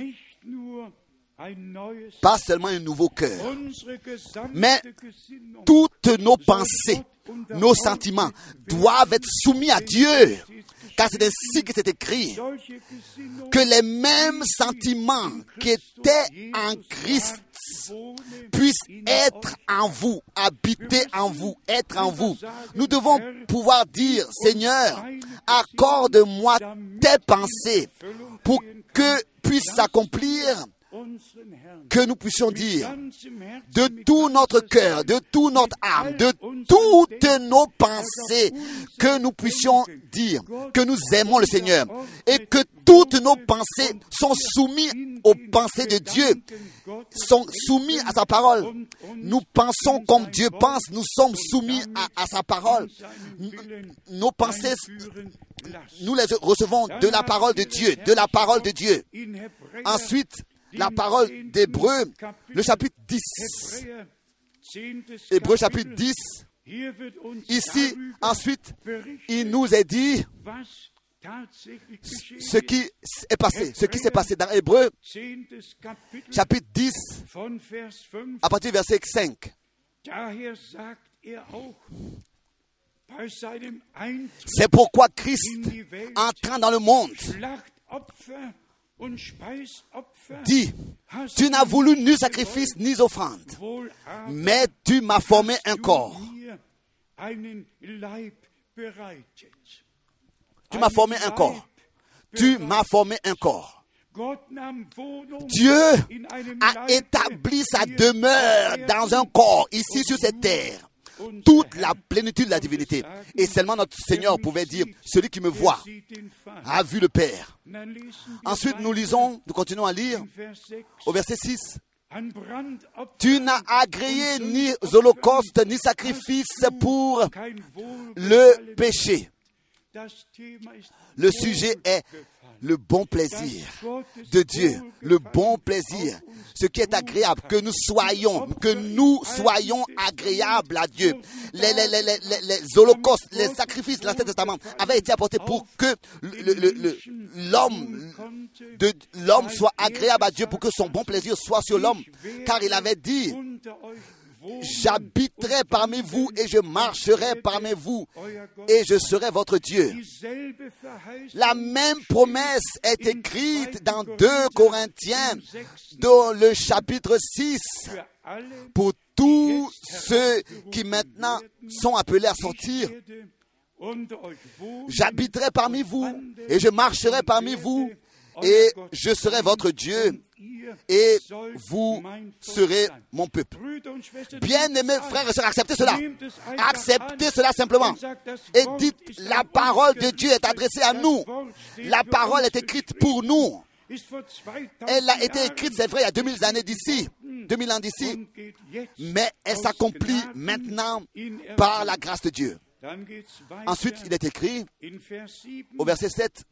pas seulement un nouveau cœur, mais toutes nos pensées, nos sentiments doivent être soumis à Dieu, car c'est ainsi que c'est écrit, que les mêmes sentiments qui étaient en Christ puissent être en vous, habiter en vous, être en vous. Nous devons pouvoir dire, Seigneur, accorde-moi tes pensées pour que puisse s'accomplir, que nous puissions dire de tout notre cœur, de toute notre âme, de toutes nos pensées, que nous puissions dire que nous aimons le Seigneur et que toutes nos pensées sont soumises aux pensées de Dieu, sont soumises à sa parole. Nous pensons comme Dieu pense, nous sommes soumis à sa parole. Nos pensées, nous les recevons de la parole de Dieu, de la parole de Dieu. Ensuite, la parole d'Hébreux, le chapitre 10. Hébreux chapitre 10. Ici, ensuite, il nous est dit ce qui est passé, ce qui s'est passé dans Hébreux chapitre 10, à partir du verset 5. C'est pourquoi Christ, entrant dans le monde, dit, tu n'as voulu ni sacrifice ni offrande, mais tu m'as formé un corps. Tu m'as formé un corps. Tu m'as formé un corps. Dieu a établi sa demeure dans un corps, ici sur cette terre. Toute la plénitude de la divinité. Et seulement notre Seigneur pouvait dire, celui qui me voit a vu le Père. Ensuite, nous continuons à lire au verset 6. Tu n'as agréé ni holocauste ni sacrifice pour le péché. Le sujet est le bon plaisir de Dieu, le bon plaisir, ce qui est agréable, que nous soyons agréables à Dieu. Les holocaustes, les sacrifices de l'Ancien Testament avaient été apportés pour que l'homme soit agréable à Dieu, pour que son bon plaisir soit sur l'homme. Car il avait dit: j'habiterai parmi vous et je marcherai parmi vous et je serai votre Dieu. La même promesse est écrite dans 2 Corinthiens, dans le chapitre 6, pour tous ceux qui maintenant sont appelés à sortir. J'habiterai parmi vous et je marcherai parmi vous et je serai votre Dieu et vous serez mon peuple. Bien-aimés frères et sœurs, acceptez cela. Acceptez cela simplement. Et dites: la parole de Dieu est adressée à nous. La parole est écrite pour nous. Elle a été écrite, c'est vrai, il y a 2000 ans d'ici, mais elle s'accomplit maintenant par la grâce de Dieu. Ensuite, il est écrit au verset 7: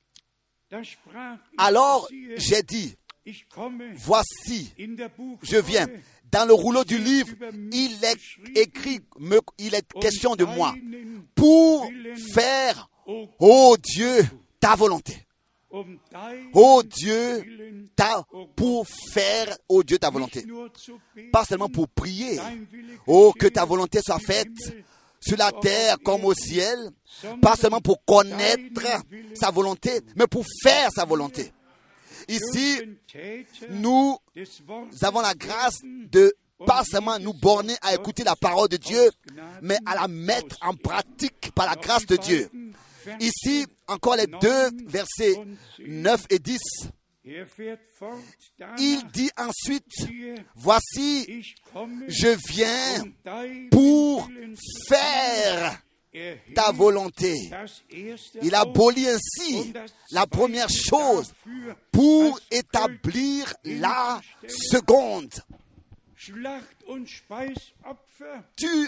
alors j'ai dit, voici, je viens. Dans le rouleau du livre, il est écrit, il est question de moi, pour faire, ô Dieu, ta volonté. Ô Dieu, pour faire, ô Dieu, ta volonté. Pas seulement pour prier, oh, que ta volonté soit faite sur la terre comme au ciel, pas seulement pour connaître sa volonté, mais pour faire sa volonté. Ici, nous avons la grâce de pas seulement nous borner à écouter la parole de Dieu, mais à la mettre en pratique par la grâce de Dieu. Ici, encore les 2 versets 9 et 10. Il dit ensuite: voici, je viens pour faire ta volonté. Il abolit ainsi la première chose pour établir la seconde. Tu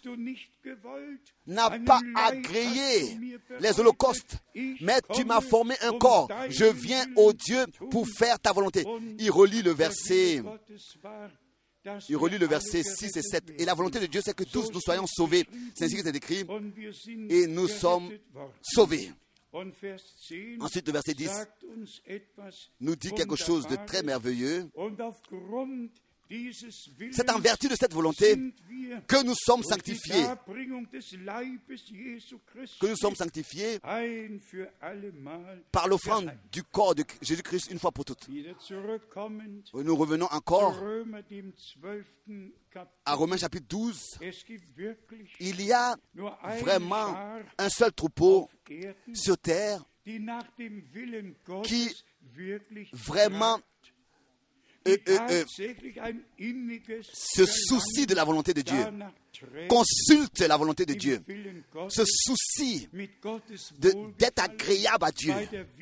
n'as pas agréé les holocaustes, mais tu m'as formé un corps. Je viens, ô Dieu, pour faire ta volonté. Il relit le verset 6 et 7. Et la volonté de Dieu, c'est que tous nous soyons sauvés. C'est ainsi que c'est écrit. Et nous sommes sauvés. Ensuite, le verset 10 nous dit quelque chose de très merveilleux. C'est en vertu de cette volonté que nous sommes sanctifiés. Que nous sommes sanctifiés par l'offrande du corps de Jésus-Christ une fois pour toutes. Nous revenons encore à Romains chapitre 12. Il y a vraiment un seul troupeau sur terre qui vraiment se soucie de la volonté de Dieu, consulte la volonté de Dieu, se soucie d'être agréable à Dieu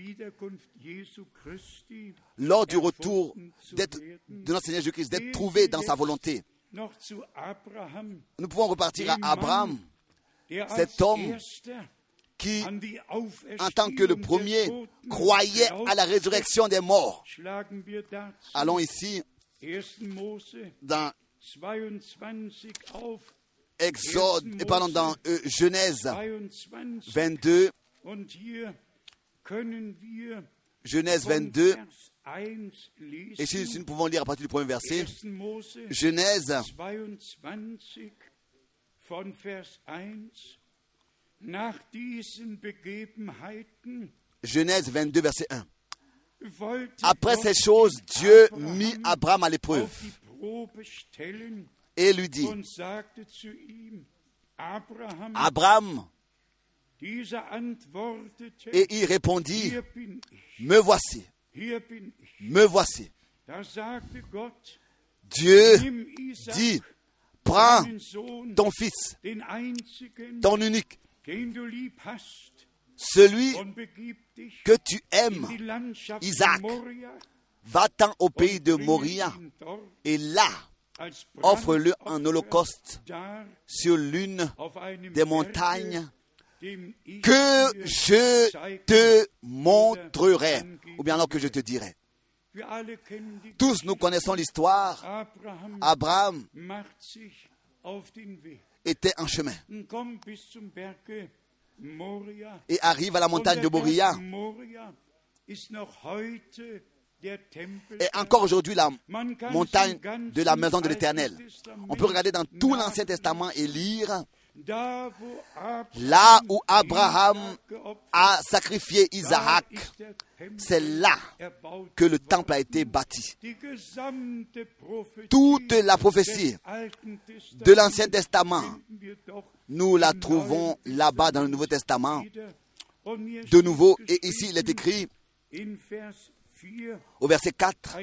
lors du retour de notre Seigneur Jésus-Christ, d'être trouvé dans sa volonté. Nous pouvons repartir à Abraham, cet homme qui, en tant que le premier, croyait à la résurrection des morts. Allons ici dans dans Genèse 22. Genèse 22. Et si nous pouvons lire à partir du premier verset, Genèse 22, verset 1. Après ces choses, Dieu mit Abraham à l'épreuve et lui dit: Abraham. Et il répondit: me voici, me voici. Dieu dit: prends ton fils, ton unique, celui que tu aimes, Isaac, Va-t'en au pays de Moria, et là, offre-le en holocauste sur l'une des montagnes que je te montrerai, ou bien alors que je te dirai. Tous nous connaissons l'histoire. Abraham était en chemin et arrive à la montagne de Moria. Et encore aujourd'hui, la montagne de la maison de l'Éternel. On peut regarder dans tout l'Ancien Testament et lire là où Abraham a sacrifié Isaac. C'est là que le temple a été bâti. Toute la prophétie de l'Ancien Testament, nous la trouvons là-bas dans le Nouveau Testament. De nouveau, et ici il est écrit au verset 4.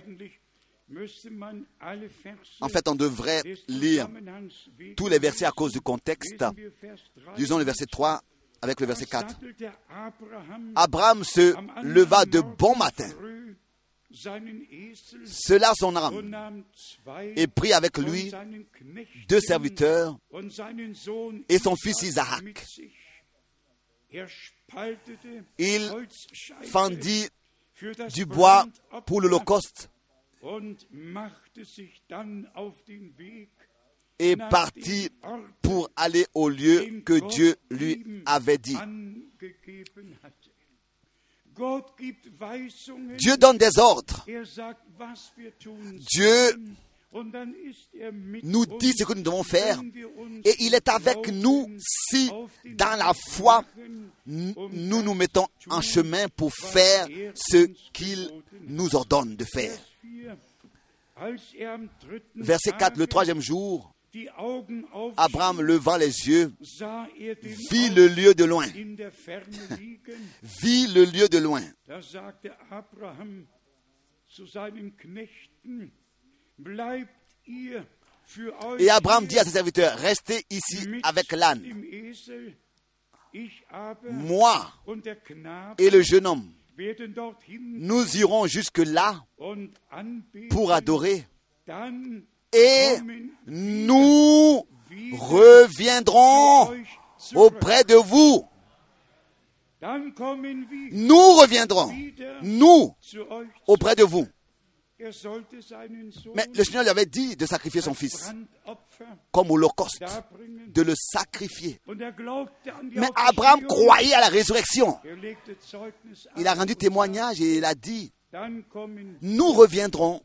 En fait, on devrait lire tous les versets à cause du contexte. Lisons le verset 3 avec le verset 4. Abraham se leva de bon matin, sella son âme et prit avec lui 2 serviteurs et son fils Isaac. Il fendit du bois pour l'holocauste et partit pour aller au lieu que Dieu lui avait dit. Dieu donne des ordres. Dieu nous dit ce que nous devons faire et il est avec nous si dans la foi nous nous mettons en chemin pour faire ce qu'il nous ordonne de faire. Verset 4, le 3e jour, Abraham levant les yeux, vit le lieu de loin. Vit le lieu de loin. Et Abraham dit à ses serviteurs, restez ici avec l'âne. Moi et le jeune homme, nous irons jusque là pour adorer et nous reviendrons auprès de vous. Nous reviendrons, nous, auprès de vous. Mais le Seigneur lui avait dit de sacrifier son fils comme holocauste, de le sacrifier. Mais Abraham croyait à la résurrection. Il a rendu témoignage et il a dit, nous reviendrons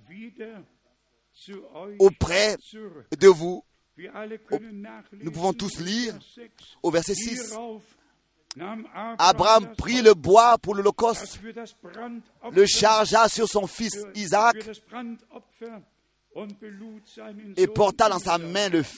auprès de vous. Nous pouvons tous lire au verset 6. Abraham prit le bois pour l'holocauste, le chargea sur son fils Isaac et porta dans sa main le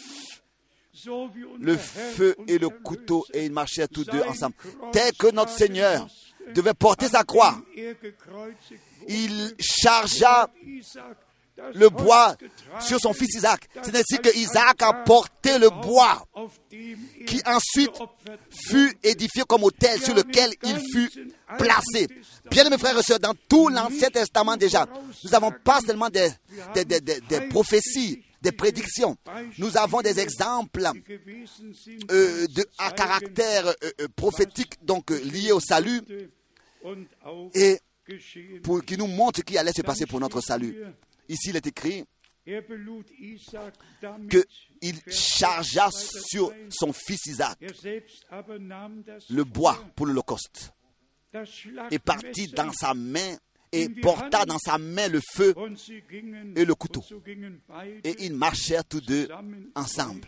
feu et le couteau et ils marchèrent tous deux ensemble. Tel que notre Seigneur devait porter sa croix, il chargea le bois sur son fils Isaac. C'est ainsi que Isaac a porté le bois qui ensuite fut édifié comme autel sur lequel il fut placé. Bien mes frères et sœurs, dans tout l'Ancien Testament déjà, nous n'avons pas seulement des prophéties, des prédictions. Nous avons des exemples à caractère prophétique, donc liés au salut, et qui nous montrent ce qui allait se passer pour notre salut. Ici, il est écrit qu'il chargea sur son fils Isaac le bois pour l'holocauste et partit dans sa main et porta dans sa main le feu et le couteau. Et ils marchèrent tous deux ensemble.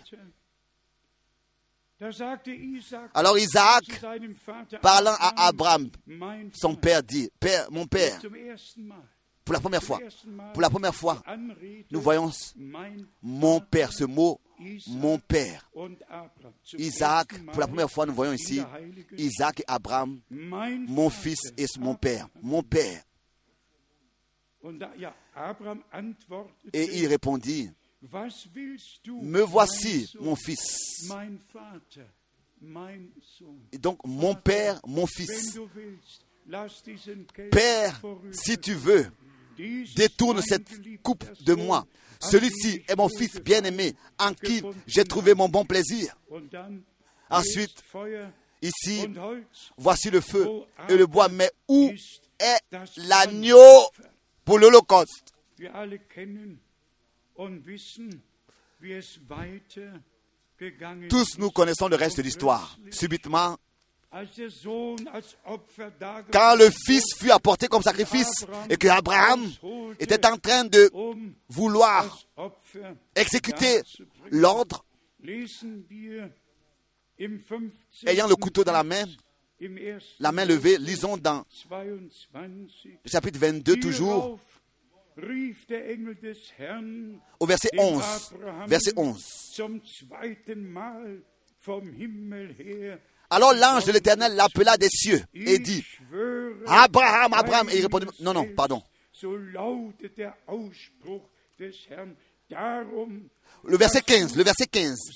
Alors Isaac, parlant à Abraham, son père dit, « Père, mon père », pour la première fois, nous voyons mon père, ce mot, mon père. Isaac, pour la première fois, nous voyons ici Isaac et Abraham, mon fils et mon père, mon père. Et il répondit, me voici, mon fils. Et donc, mon père, mon fils. Père, si tu veux, détourne cette coupe de moi. Celui-ci est mon fils bien-aimé, en qui j'ai trouvé mon bon plaisir. Ensuite, ici, voici le feu et le bois, mais où est l'agneau pour l'Holocauste? Tous nous connaissons le reste de l'histoire. Subitement, quand le Fils fut apporté comme sacrifice et que Abraham était en train de vouloir exécuter l'ordre, ayant le couteau dans la main levée, lisons dans le chapitre 22 toujours, au verset 11. Verset 11. Alors l'ange de l'Éternel l'appela des cieux et dit, Abraham, Abraham. Et il répondit, non, pardon. Le verset 15. Le verset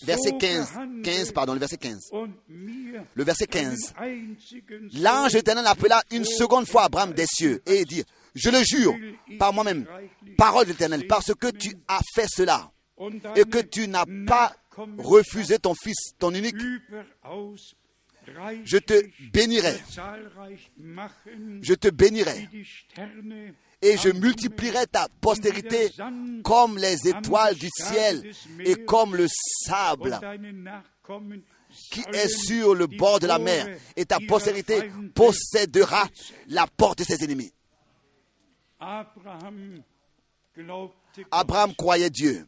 15. L'ange de l'Éternel appela une seconde fois Abraham des cieux et dit, je le jure par moi-même, parole de l'Éternel, parce que tu as fait cela et que tu n'as pas refusé ton fils, ton unique, je te bénirai et je multiplierai ta postérité comme les étoiles du ciel et comme le sable qui est sur le bord de la mer, et ta postérité possédera la porte de ses ennemis. Abraham croyait Dieu.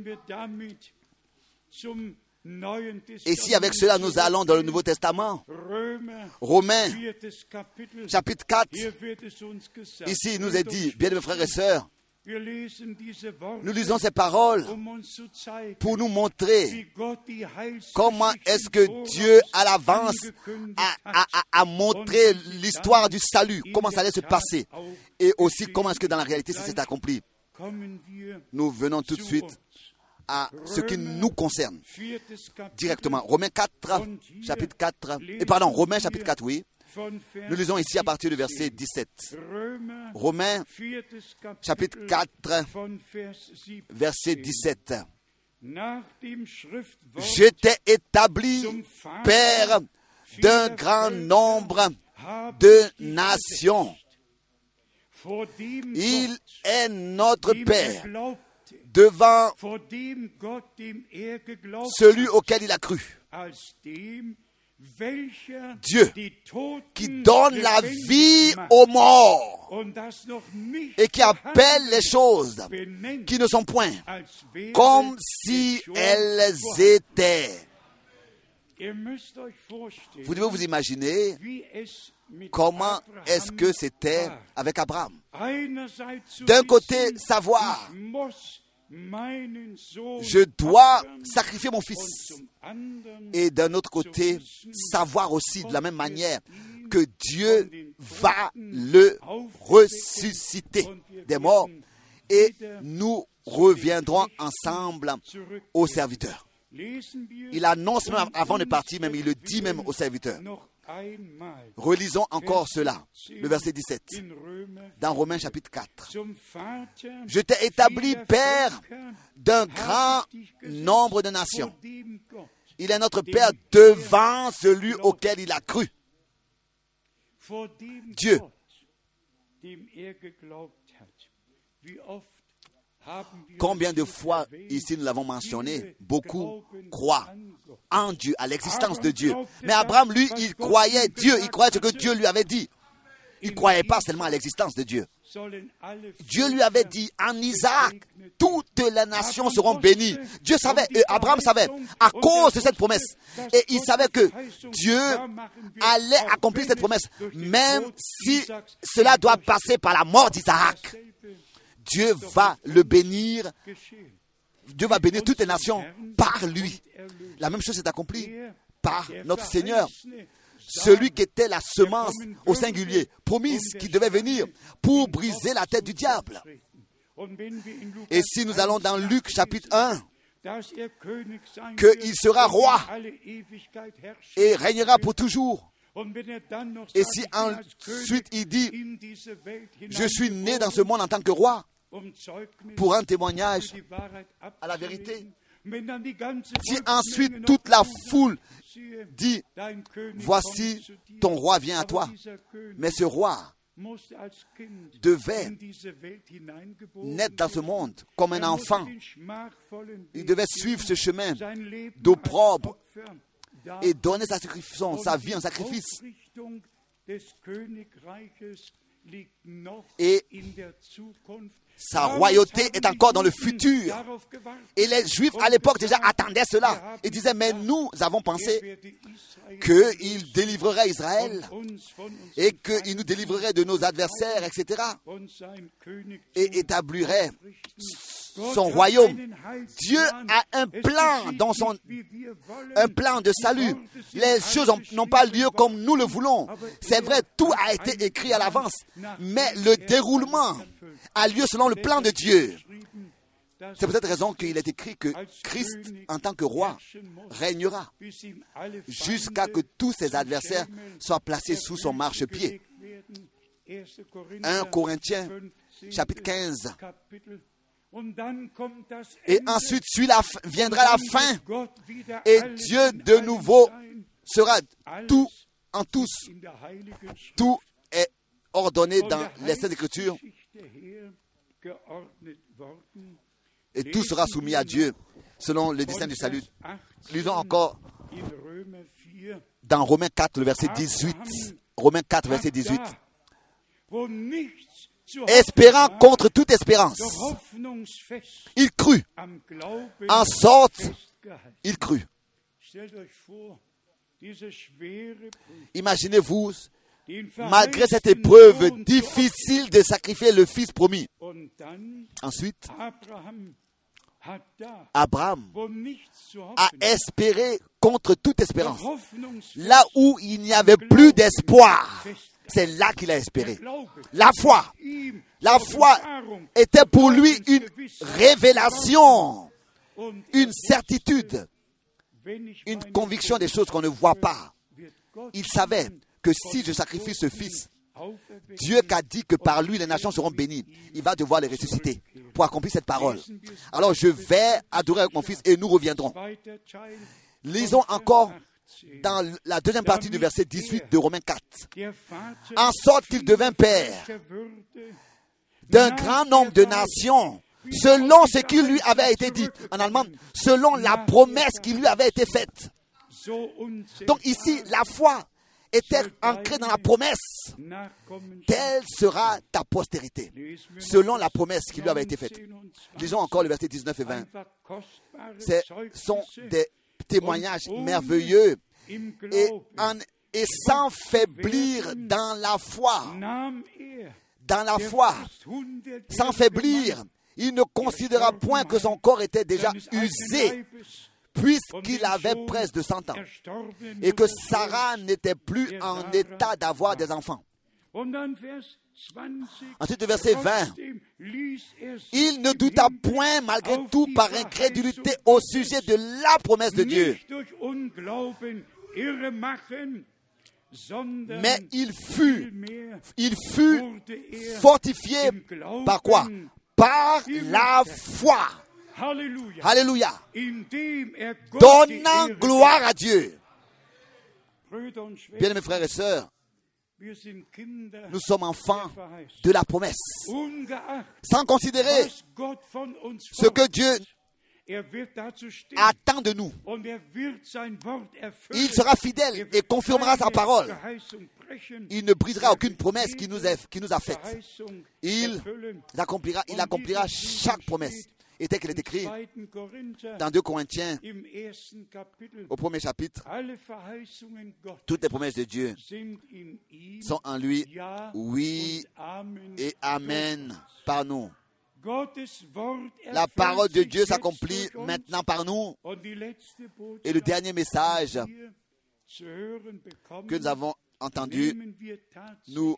Et si avec cela nous allons dans le Nouveau Testament, Romains, chapitre 4, ici il nous est dit, bien mes frères et sœurs, nous lisons ces paroles pour nous montrer comment est-ce que Dieu à l'avance a montré l'histoire du salut, comment ça allait se passer, et aussi comment est-ce que dans la réalité ça s'est accompli. Nous venons tout de suite à ce qui nous concerne directement. Romains chapitre 4, oui. Nous lisons ici à partir du verset 17. Romains, chapitre 4, verset 17. Je t'ai établi père d'un grand nombre de nations. Il est notre Père devant celui auquel il a cru. Dieu qui donne la vie aux morts et qui appelle les choses qui ne sont point comme si elles étaient. Vous devez vous imaginer comment est-ce que c'était avec Abraham. D'un côté, savoir, je dois sacrifier mon fils. Et d'un autre côté, savoir aussi de la même manière que Dieu va le ressusciter des morts et nous reviendrons ensemble au serviteur. Il annonce même avant de partir, même il le dit même au serviteur. Relisons encore cela, le verset 17, dans Romains chapitre 4. Je t'ai établi père d'un grand nombre de nations. Il est notre Père devant celui auquel il a cru. Dieu. Combien de fois ici nous l'avons mentionné, beaucoup croient en Dieu, à l'existence de Dieu. Mais Abraham, lui, il croyait Dieu, il croyait ce que Dieu lui avait dit. Il ne croyait pas seulement à l'existence de Dieu. Dieu lui avait dit, en Isaac, toutes les nations seront bénies. Dieu savait, et Abraham savait, à cause de cette promesse. Et il savait que Dieu allait accomplir cette promesse, même si cela doit passer par la mort d'Isaac. Dieu va le bénir. Dieu va bénir toutes les nations par lui. La même chose s'est accomplie par notre Seigneur. Celui qui était la semence au singulier, promise, qui devait venir pour briser la tête du diable. Et si nous allons dans Luc chapitre 1, qu'il sera roi et régnera pour toujours. Et si ensuite il dit, je suis né dans ce monde en tant que roi, pour un témoignage à la vérité. Si ensuite toute la foule dit, voici ton roi vient à toi, mais ce roi devait naître dans ce monde comme un enfant. Il devait suivre ce chemin d'opprobre et donner sa vie en sacrifice. Et sa royauté est encore dans le futur. Et les Juifs à l'époque déjà attendaient cela. Ils disaient, mais nous avons pensé qu'il délivrerait Israël et qu'il nous délivrerait de nos adversaires, etc. Et établirait son royaume. Dieu a un plan un plan de salut. Les choses n'ont pas lieu comme nous le voulons. C'est vrai, tout a été écrit à l'avance, mais le déroulement a lieu selon le plan de Dieu. C'est pour cette raison qu'il est écrit que Christ, en tant que roi, régnera jusqu'à que tous ses adversaires soient placés sous son marchepied. 1 Corinthiens, chapitre 15. Et ensuite viendra la fin, et Dieu de nouveau sera tout en tous. Tout est ordonné dans les Saintes Écritures, et tout sera soumis à Dieu selon le dessein du salut. Lisons encore dans Romains 4, le verset 18. Romains 4, verset 18. Espérant contre toute espérance, il crut, en sorte, il crut. Imaginez-vous, malgré cette épreuve difficile de sacrifier le fils promis. Ensuite, Abraham a espéré contre toute espérance. Là où il n'y avait plus d'espoir, c'est là qu'il a espéré. La foi était pour lui une révélation, une certitude, une conviction des choses qu'on ne voit pas. Il savait que si je sacrifie ce fils, Dieu qui a dit que par lui les nations seront bénies, il va devoir les ressusciter pour accomplir cette parole. Alors je vais adorer avec mon fils et nous reviendrons. Lisons encore dans la deuxième partie du verset 18 de Romains 4. En sorte qu'il devint père d'un grand nombre de nations, selon ce qui lui avait été dit. En allemand, selon la promesse qui lui avait été faite. Donc ici, la foi était ancrée dans la promesse. Telle sera ta postérité, selon la promesse qui lui avait été faite. Lisons encore le verset 19 et 20. Ce sont des témoignages merveilleux et sans faiblir dans la foi. Dans la foi, sans faiblir, il ne considéra point que son corps était déjà usé, puisqu'il avait presque de 100 ans, et que Sarah n'était plus en état d'avoir des enfants. Ensuite, le verset 20. Il ne douta point, malgré tout, par incrédulité au sujet de la promesse de Dieu. Mais il fut fortifié par quoi? Par la foi. Alléluia. Donnant gloire à Dieu. Bien, mes frères et sœurs, nous sommes enfants de la promesse. Sans considérer ce que Dieu attend de nous. Il sera fidèle et confirmera sa parole. Il ne brisera aucune promesse qui nous a faite. Il accomplira chaque promesse. Et tel qu'il est écrit dans 2 Corinthiens, au premier chapitre, toutes les promesses de Dieu sont en lui, oui et amen par nous. La parole de Dieu s'accomplit maintenant par nous. Et le dernier message que nous avons entendu, nous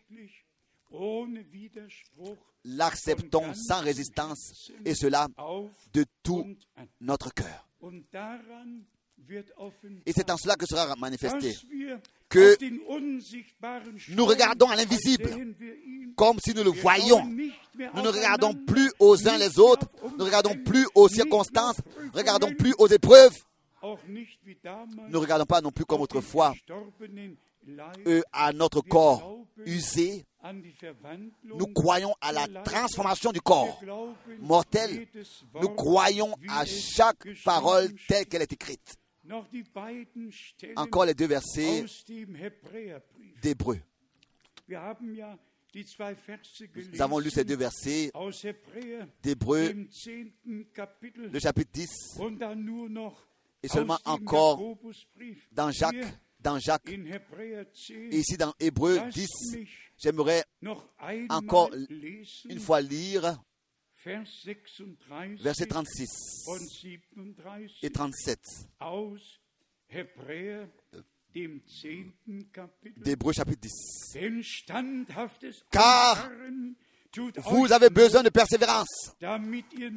l'acceptons sans résistance, et cela de tout notre cœur. Et c'est en cela que sera manifesté dass wir que auf den unsichtbaren nous regardons à Stern, l'invisible als sähen wir ihn. comme si nous le Wir voyions. schauen nicht mehr Nous ne regardons aufeinander, plus aux uns nicht les autres, mehr auf nous ne regardons Umstände, plus aux nicht circonstances, mehr auf ne regardons Prüfungen, plus aux épreuves. auch nicht wie damals Nous ne regardons pas non plus comme auf den autrefois verstorbenen Leib, à notre corps usé. an die Verwandlung Nous croyons à la der Leiber. transformation du Wir corps glauben mortel. jedes Nous Wort, croyons wie à es chaque geschrieben parole steht. telle qu'elle est écrite. Noch die beiden Stellen Encore les deux versets aus dem Hebräerbrief. d'Hébreux. Wir haben ja die zwei Verse gelesen Nous avons lu ces deux versets aus Hebräer, d'Hébreux, dem 10. Kapitel, le chapitre 10, und dann nur noch et seulement aus dem encore Jakobusbrief. dans Hier Jacques, in Hebräer 10, et ici dans Hébreux lasst 10. mich J'aimerais noch encore einmal lesen, une fois lire Vers 36 versets 36 und 37 et 37 aus Hebräer, dem 10. Kapitel. d'Hébreux chapitre 10. Denn standhaftes Car Ausharren tut Vous euch avez Not, besoin de persévérance damit ihr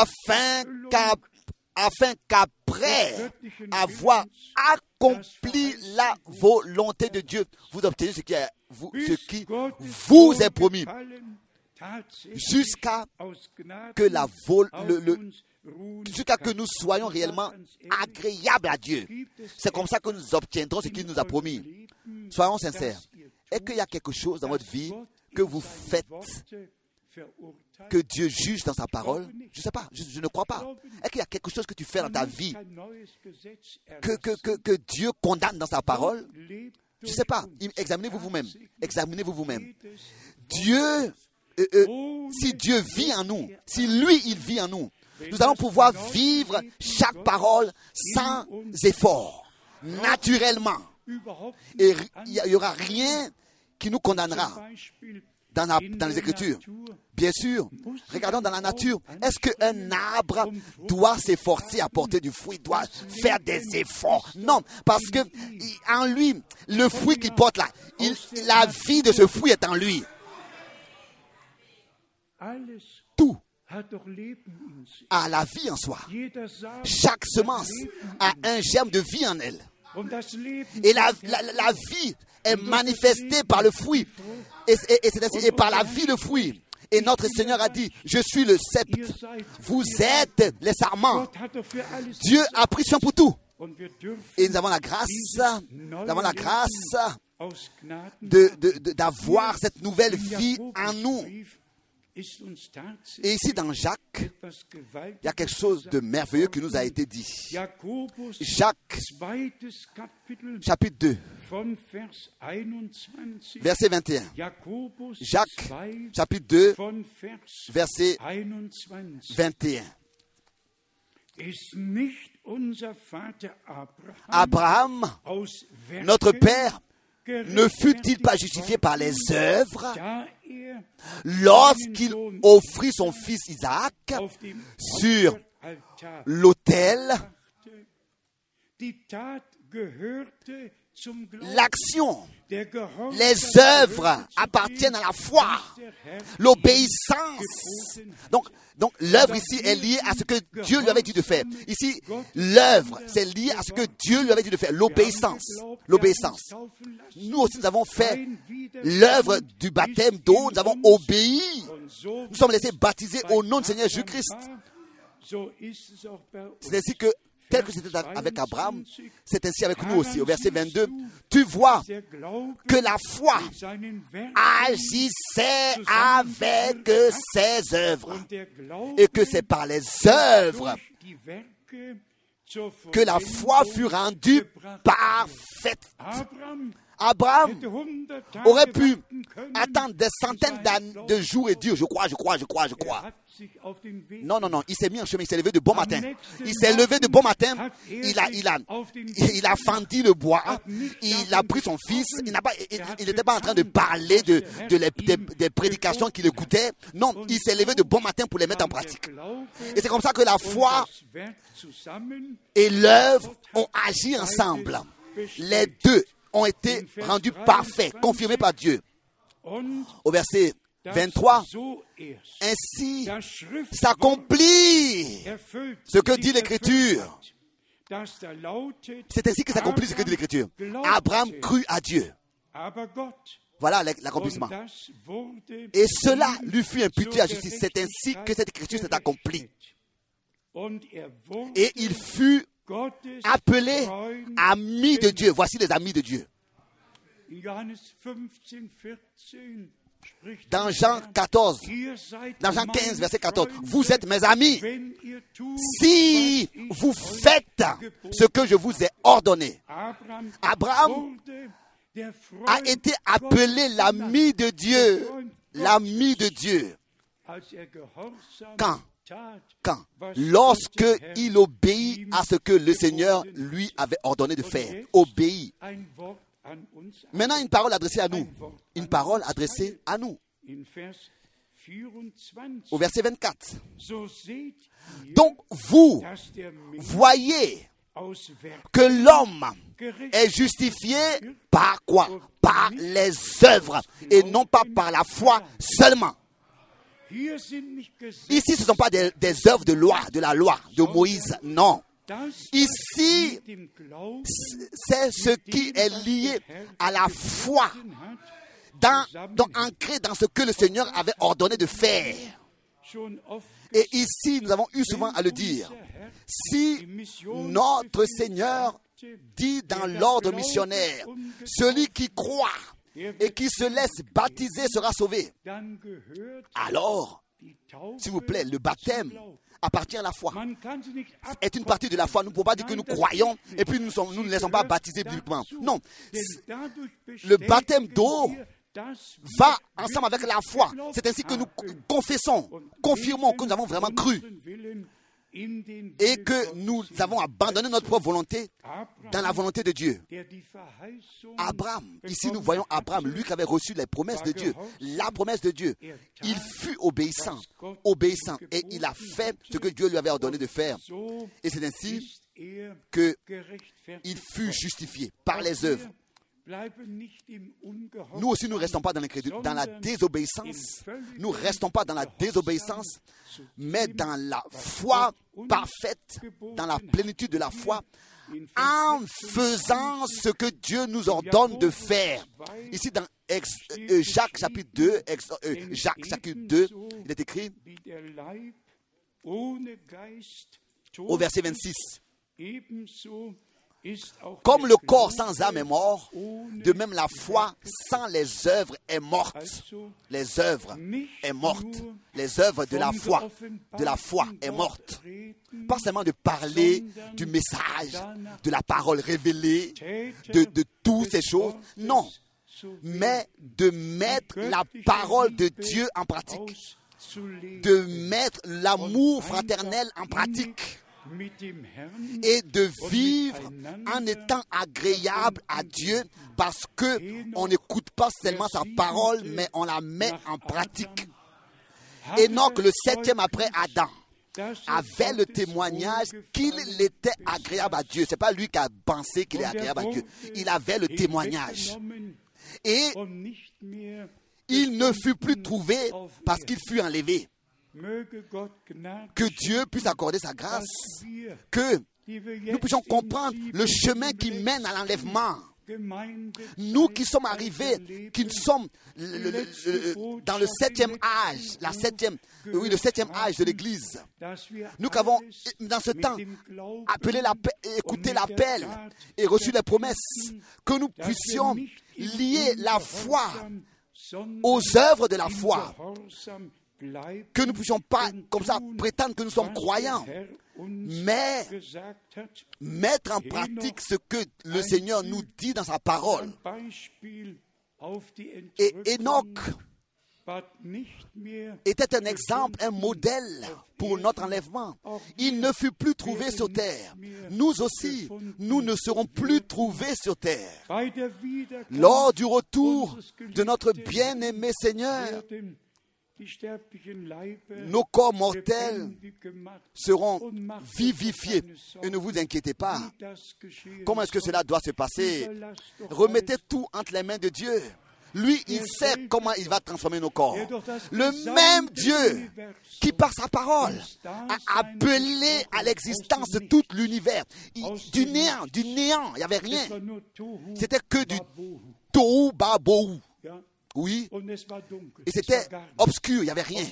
afin qu'après avoir accompli la volonté de Dieu, vous obtenez ce qui vous est promis, jusqu'à jusqu'à que nous soyons réellement agréables à Dieu. C'est comme ça que nous obtiendrons ce qu'il nous a promis. Soyons sincères. Est-ce qu'il y a quelque chose dans votre vie que vous faites, que Dieu juge dans sa parole? Je ne sais pas, je ne crois pas. Est-ce qu'il y a quelque chose que tu fais dans ta vie que Dieu condamne dans sa parole? Je ne sais pas. Examinez-vous vous-même. Examinez-vous vous-même. Dieu, si Dieu vit en nous, si lui, il vit en nous, nous allons pouvoir vivre chaque parole sans effort, naturellement. Et il n'y aura rien qui nous condamnera dans les Écritures. Bien sûr, regardons dans la nature. Est-ce qu'un arbre doit s'efforcer à porter du fruit, doit faire des efforts? Non, parce que en lui, le fruit qu'il porte là, la vie de ce fruit est en lui. Tout a la vie en soi. Chaque semence a un germe de vie en elle. Et la vie est manifestée par le fruit. Et par la vie, le fruit. Et notre Seigneur a dit, je suis le cep. Vous êtes les sarments. Dieu a pris soin pour tout. Et nous avons la grâce d'avoir cette nouvelle vie en nous. Et ici dans Jacques, il y a quelque chose de merveilleux qui nous a été dit. Jacques, chapitre 2, verset 21. Jacques, chapitre 2, verset 21. Abraham, notre père, ne fut-il pas justifié par les œuvres lorsqu'il offrit son fils Isaac sur l'autel? L'action, les œuvres appartiennent à la foi, l'obéissance. Donc l'œuvre ici est liée à ce que Dieu lui avait dit de faire. Ici, l'œuvre, c'est lié à ce que Dieu lui avait dit de faire, l'obéissance. Nous aussi, nous avons fait l'œuvre du baptême d'eau, nous avons obéi. Nous sommes laissés baptiser au nom du Seigneur Jésus-Christ. C'est ainsi que, tel que c'était avec Abraham, c'est ainsi avec nous aussi. Au verset 22, tu vois que la foi agissait avec ses œuvres et que c'est par les œuvres que la foi fut rendue parfaite. Abraham aurait pu attendre des centaines de jours et dire, je crois. Non, il s'est mis en chemin, il s'est levé de bon matin. Il a fendu le bois, il a pris son fils, il n'était pas en train de parler des prédications qui l'écoutaient. Non, il s'est levé de bon matin pour les mettre en pratique. Et c'est comme ça que la foi et l'œuvre ont agi ensemble. Les deux ont été rendus parfaits, confirmés par Dieu. Au verset 23, ainsi s'accomplit ce que dit l'Écriture. C'est ainsi que s'accomplit ce que dit l'Écriture. Abraham crut à Dieu. Voilà l'accomplissement. Et cela lui fut imputé à justice. C'est ainsi que cette Écriture s'est accomplie. Et il fut appelé ami de Dieu. Voici les amis de Dieu. Dans Jean 14, dans Jean 15, verset 14, vous êtes mes amis si vous faites ce que je vous ai ordonné. Abraham a été appelé l'ami de Dieu. L'ami de Dieu. Quand? Lorsque il obéit à ce que le Seigneur lui avait ordonné de faire. Obéit. Maintenant, une parole adressée à nous. Une parole adressée à nous. Au verset 24. Donc, vous voyez que l'homme est justifié par quoi? Par les œuvres et non pas par la foi seulement. Ici, ce ne sont pas des œuvres de la loi de Moïse, non. Ici, c'est ce qui est lié à la foi, ancré dans ce que le Seigneur avait ordonné de faire. Et ici, nous avons eu souvent à le dire. Si notre Seigneur dit dans l'ordre missionnaire, celui qui croit et qui se laisse baptiser sera sauvé, alors, s'il vous plaît, le baptême appartient à la foi, est une partie de la foi. Nous ne pouvons pas dire que nous croyons et puis nous ne laissons pas baptiser bibliquement. Non, le baptême d'eau va ensemble avec la foi. C'est ainsi que nous confirmons que nous avons vraiment cru et que nous avons abandonné notre propre volonté dans la volonté de Dieu. Abraham, ici nous voyons Abraham, lui qui avait reçu les promesses de Dieu, la promesse de Dieu. Il fut obéissant, et il a fait ce que Dieu lui avait ordonné de faire. Et c'est ainsi qu'il fut justifié par les œuvres. Nous aussi, nous ne restons pas dans la désobéissance. Nous ne restons pas dans la désobéissance, mais dans la foi parfaite, dans la plénitude de la foi, en faisant ce que Dieu nous ordonne de faire. Ici, dans Jacques chapitre 2, il est écrit au verset 26. Comme le corps sans âme est mort, de même la foi sans les œuvres est morte. Les œuvres est morte. Les œuvres de la foi est morte. Pas seulement de parler du message, de la parole révélée, de toutes ces choses. Non, mais de mettre la parole de Dieu en pratique. De mettre l'amour fraternel en pratique. Et de vivre en étant agréable à Dieu parce qu'on n'écoute pas seulement sa parole, mais on la met en pratique. Enoch, le 7e après Adam, avait le témoignage qu'il était agréable à Dieu. Ce n'est pas lui qui a pensé qu'il est agréable à Dieu. Il avait le témoignage. Et il ne fut plus trouvé parce qu'il fut enlevé. Que Dieu puisse accorder sa grâce, que nous puissions comprendre le chemin qui mène à l'enlèvement. Nous qui sommes arrivés, qui sommes dans le 7e âge, le 7e âge de l'Église, nous qui avons dans ce temps écouté l'appel et reçu les promesses, que nous puissions lier la foi aux œuvres de la foi. Que nous ne puissions pas, comme ça, prétendre que nous sommes croyants, mais mettre en pratique ce que le Seigneur nous dit dans sa parole. Et Enoch était un exemple, un modèle pour notre enlèvement. Il ne fut plus trouvé sur terre. Nous aussi, nous ne serons plus trouvés sur terre. Lors du retour de notre bien-aimé Seigneur, nos corps mortels seront vivifiés. Et ne vous inquiétez pas. Comment est-ce que cela doit se passer? Remettez tout entre les mains de Dieu. Lui, il sait comment il va transformer nos corps. Le même Dieu qui, par sa parole, a appelé à l'existence tout l'univers. Du néant, il n'y avait rien. C'était que du tohu babohu. Oui. Et c'était obscur, il n'y avait rien.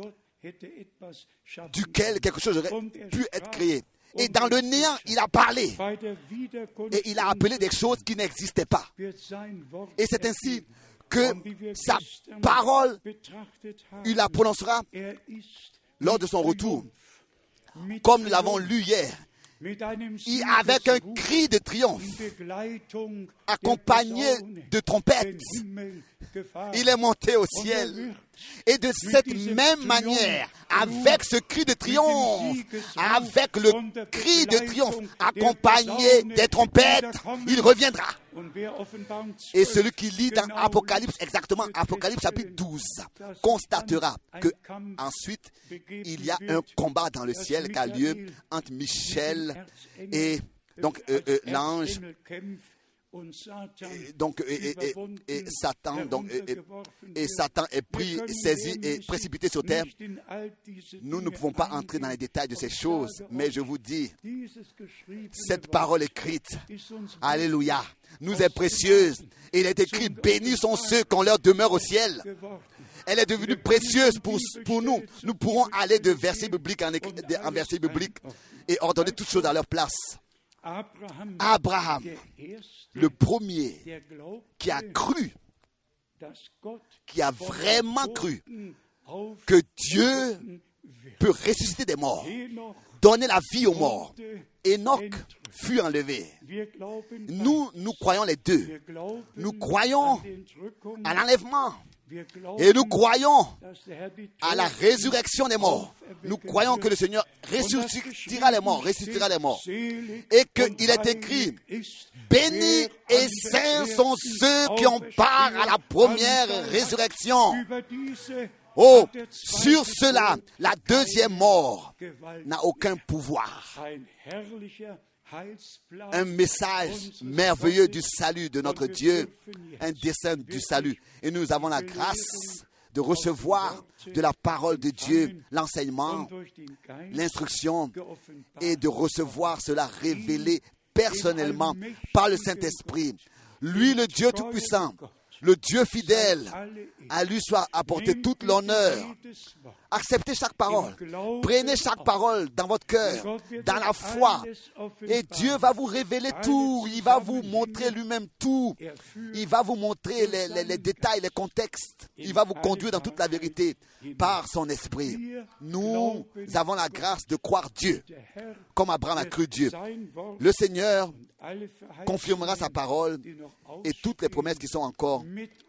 Duquel quelque chose aurait pu être créé. Et dans le néant, il a parlé. Et il a appelé des choses qui n'existaient pas. Et c'est ainsi que sa parole, il la prononcera lors de son retour. Comme nous l'avons lu hier. Avec un cri de triomphe, accompagné de trompettes, il est monté au ciel. Et de cette même manière, avec ce cri de triomphe, avec le cri de triomphe accompagné des trompettes, il reviendra. Et celui qui lit dans Apocalypse, exactement Apocalypse chapitre 12, constatera que ensuite il y a un combat dans le ciel qui a lieu entre Michel et donc l'ange. Et Satan, et Satan est pris, saisi et précipité sur terre. Nous ne pouvons pas entrer dans les détails de ces choses, mais je vous dis, cette parole écrite, alléluia, nous est précieuse. Il est écrit, bénis sont ceux qui ont leur demeure au ciel. Elle est devenue précieuse pour nous. Nous pourrons aller de verset biblique en verset biblique et ordonner toutes choses à leur place. Abraham, le premier qui a cru, qui a vraiment cru que Dieu peut ressusciter des morts, donner la vie aux morts. Enoch fut enlevé. Nous croyons les deux. Nous croyons à l'enlèvement. Et nous croyons à la résurrection des morts. Nous croyons que le Seigneur ressuscitera les morts, et qu'il est écrit, bénis et saints sont ceux qui ont part à la première résurrection. Oh, sur cela, la deuxième mort n'a aucun pouvoir. Un message merveilleux du salut de notre Dieu, un dessein du salut. Et nous avons la grâce de recevoir de la parole de Dieu l'enseignement, l'instruction, et de recevoir cela révélé personnellement par le Saint-Esprit. Lui, le Dieu Tout-Puissant, le Dieu fidèle, à lui soit apporté toute l'honneur. Acceptez chaque parole. Prenez chaque parole dans votre cœur, dans la foi. Et Dieu va vous révéler tout. Il va vous montrer lui-même tout. Il va vous montrer les détails, les contextes. Il va vous conduire dans toute la vérité par son esprit. Nous avons la grâce de croire Dieu, comme Abraham a cru Dieu. Le Seigneur confirmera sa parole et toutes les promesses qui sont encore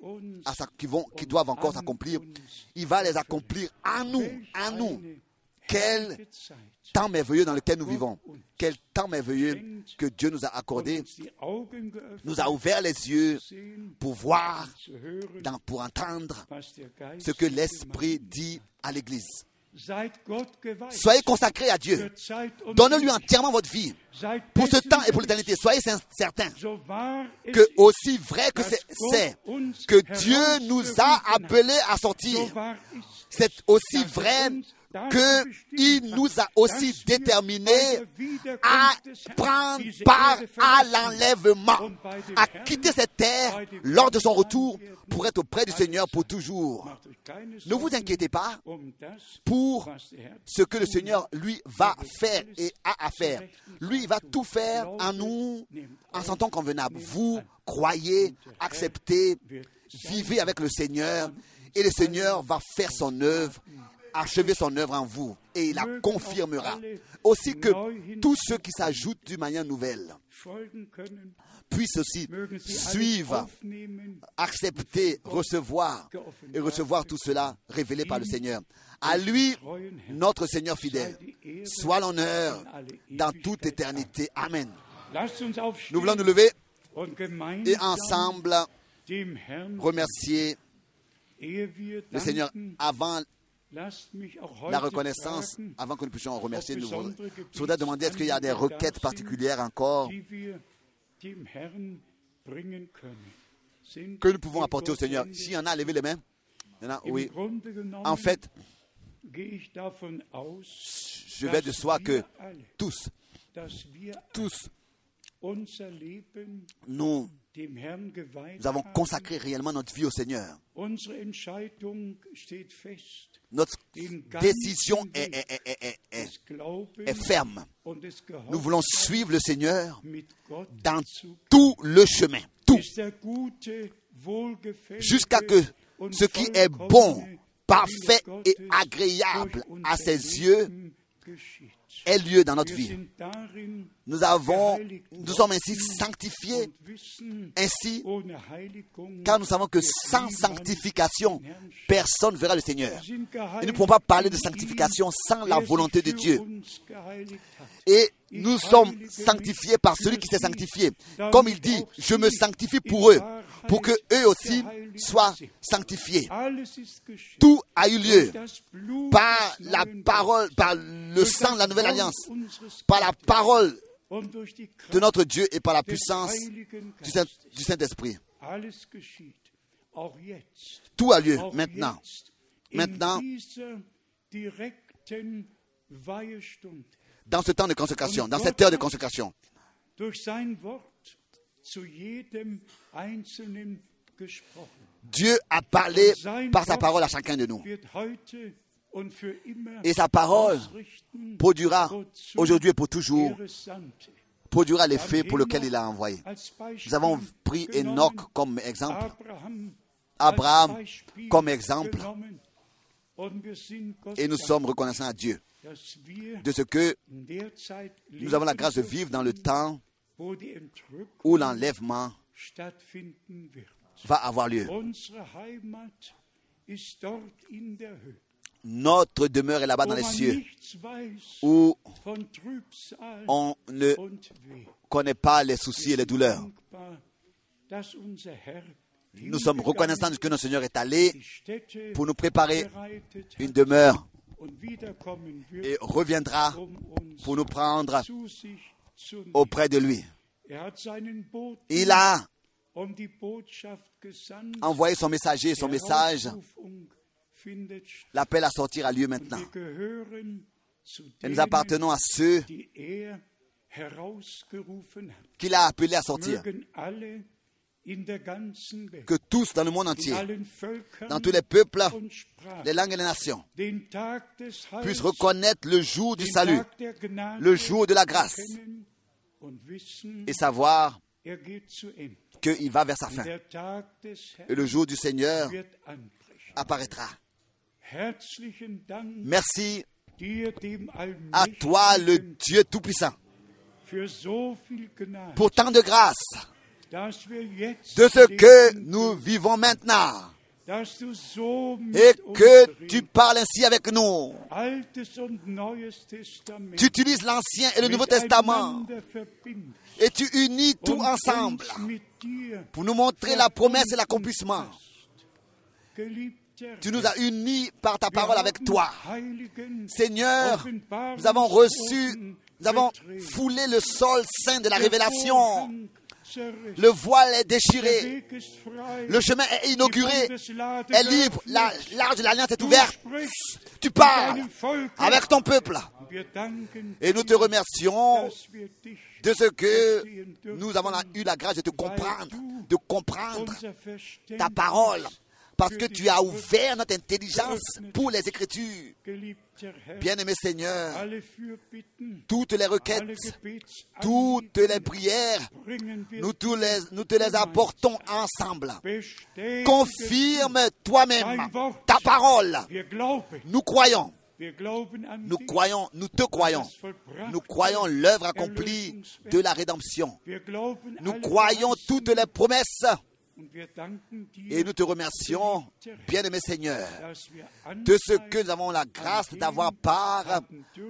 qui doivent encore s'accomplir. Il va les accomplir à nous. Quel temps merveilleux dans lequel nous vivons. Quel temps merveilleux que Dieu nous a accordé. Nous a ouvert les yeux pour voir, pour entendre ce que l'Esprit dit à l'Église. Soyez consacrés à Dieu. Donnez-lui entièrement votre vie. Pour ce temps et pour l'éternité, soyez certains que aussi vrai que c'est que Dieu nous a appelés à sortir, c'est aussi vrai qu'il nous a aussi déterminés à prendre part à l'enlèvement, à quitter cette terre lors de son retour pour être auprès du Seigneur pour toujours. Ne vous inquiétez pas pour ce que le Seigneur, lui, va faire et a à faire. Lui, il va tout faire en nous en son temps convenable. Vous croyez, acceptez, vivez avec le Seigneur et le Seigneur va faire son œuvre, achever son œuvre en vous et il la confirmera. Aussi que tous ceux qui s'ajoutent d'une manière nouvelle puissent aussi suivre, accepter, recevoir et recevoir tout cela révélé par le Seigneur. À lui, notre Seigneur fidèle, soit l'honneur dans toute éternité. Amen. Nous voulons nous lever et ensemble remercier le Seigneur avant la reconnaissance, avant que nous puissions remercier. Je voudrais demander, est-ce qu'il y a des requêtes particulières encore que nous pouvons apporter au Seigneur. S'il y en a, levez les mains. Il y en a, oui. En fait, je vais de soi que tous, nous avons consacré réellement notre vie au Seigneur. Notre décision est ferme. Nous voulons suivre le Seigneur dans tout le chemin. Tout. Jusqu'à que ce qui est bon, parfait et agréable à ses yeux ait lieu dans notre vie. Nous sommes ainsi sanctifiés, ainsi, car nous savons que sans sanctification, personne ne verra le Seigneur. Et nous ne pouvons pas parler de sanctification sans la volonté de Dieu. Et nous sommes sanctifiés par celui qui s'est sanctifié. Comme il dit, je me sanctifie pour eux, pour que eux aussi soient sanctifiés. Tout a eu lieu par la parole, par le sang de la nouvelle alliance, par la parole de notre Dieu et par la puissance du Saint-Esprit. Tout a lieu maintenant. Maintenant, dans ce temps de consécration, dans cette heure de consécration, Dieu a parlé par sa parole à chacun de nous. Et sa parole produira aujourd'hui et pour toujours, produira l'effet pour lequel il a envoyé. Nous avons pris Enoch comme exemple, Abraham comme exemple, et nous sommes reconnaissants à Dieu de ce que nous avons la grâce de vivre dans le temps où l'enlèvement va avoir lieu. Notre demeure est là-bas dans les cieux, où on ne connaît pas les soucis et les douleurs. Nous sommes reconnaissants de ce que notre Seigneur est allé pour nous préparer une demeure et reviendra pour nous prendre auprès de lui. Il a envoyé son messager, son message. L'appel à sortir a lieu maintenant. Et nous appartenons à ceux qu'il a appelés à sortir. Que tous dans le monde entier, dans tous les peuples, les langues et les nations, puissent reconnaître le jour du salut, le jour de la grâce, et savoir qu'il va vers sa fin. Et le jour du Seigneur apparaîtra. Merci à toi, le Dieu Tout-Puissant, pour tant de grâce, de ce que nous vivons maintenant, et que tu parles ainsi avec nous. Tu utilises l'Ancien et le Nouveau Testament, et tu unis tout ensemble pour nous montrer la promesse et l'accomplissement. Tu nous as unis par ta parole avec toi. Seigneur, nous avons foulé le sol saint de la révélation. Le voile est déchiré. Le chemin est inauguré, est libre. L'arche de l'alliance est ouverte. Tu parles avec ton peuple. Et nous te remercions de ce que nous avons eu la grâce de te comprendre ta parole. Parce que tu as ouvert notre intelligence pour les Écritures. Bien-aimé Seigneur, toutes les requêtes, toutes les prières, nous te les apportons ensemble. Confirme toi-même ta parole. Nous croyons. Nous te croyons. Nous croyons l'œuvre accomplie de la rédemption. Nous croyons toutes les promesses. Et nous te remercions, bien-aimé Seigneur, de ce que nous avons la grâce d'avoir part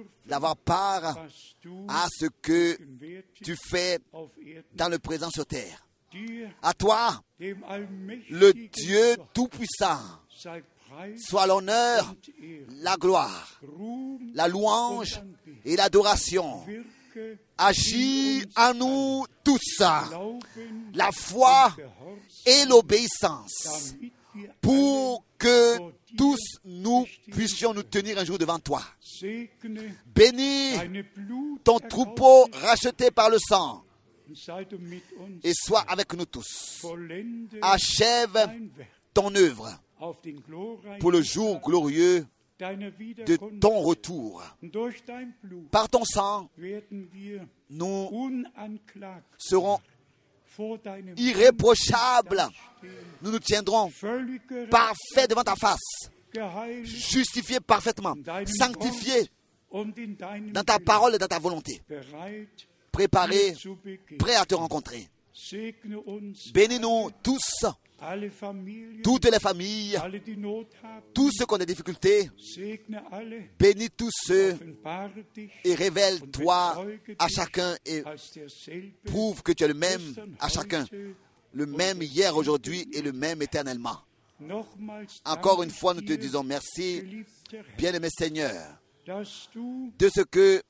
à ce que tu fais dans le présent sur terre. À toi, le Dieu Tout-Puissant, soit l'honneur, la gloire, la louange et l'adoration agis en nous tous la foi et l'obéissance pour que tous nous puissions nous tenir un jour devant toi. Bénis ton troupeau racheté par le sang et sois avec nous tous. Achève ton œuvre pour le jour glorieux de ton retour. Par ton sang, nous serons irréprochables. Nous nous tiendrons parfaits devant ta face, justifiés parfaitement, sanctifiés dans ta parole et dans ta volonté, préparés, prêts à te rencontrer. Bénis-nous tous, toutes les familles, tous ceux qui ont des difficultés. Bénis tous ceux et révèle-toi à chacun et prouve que tu es le même à chacun, le même hier, aujourd'hui et le même éternellement. Encore une fois, nous te disons merci, bien-aimé Seigneur, de ce que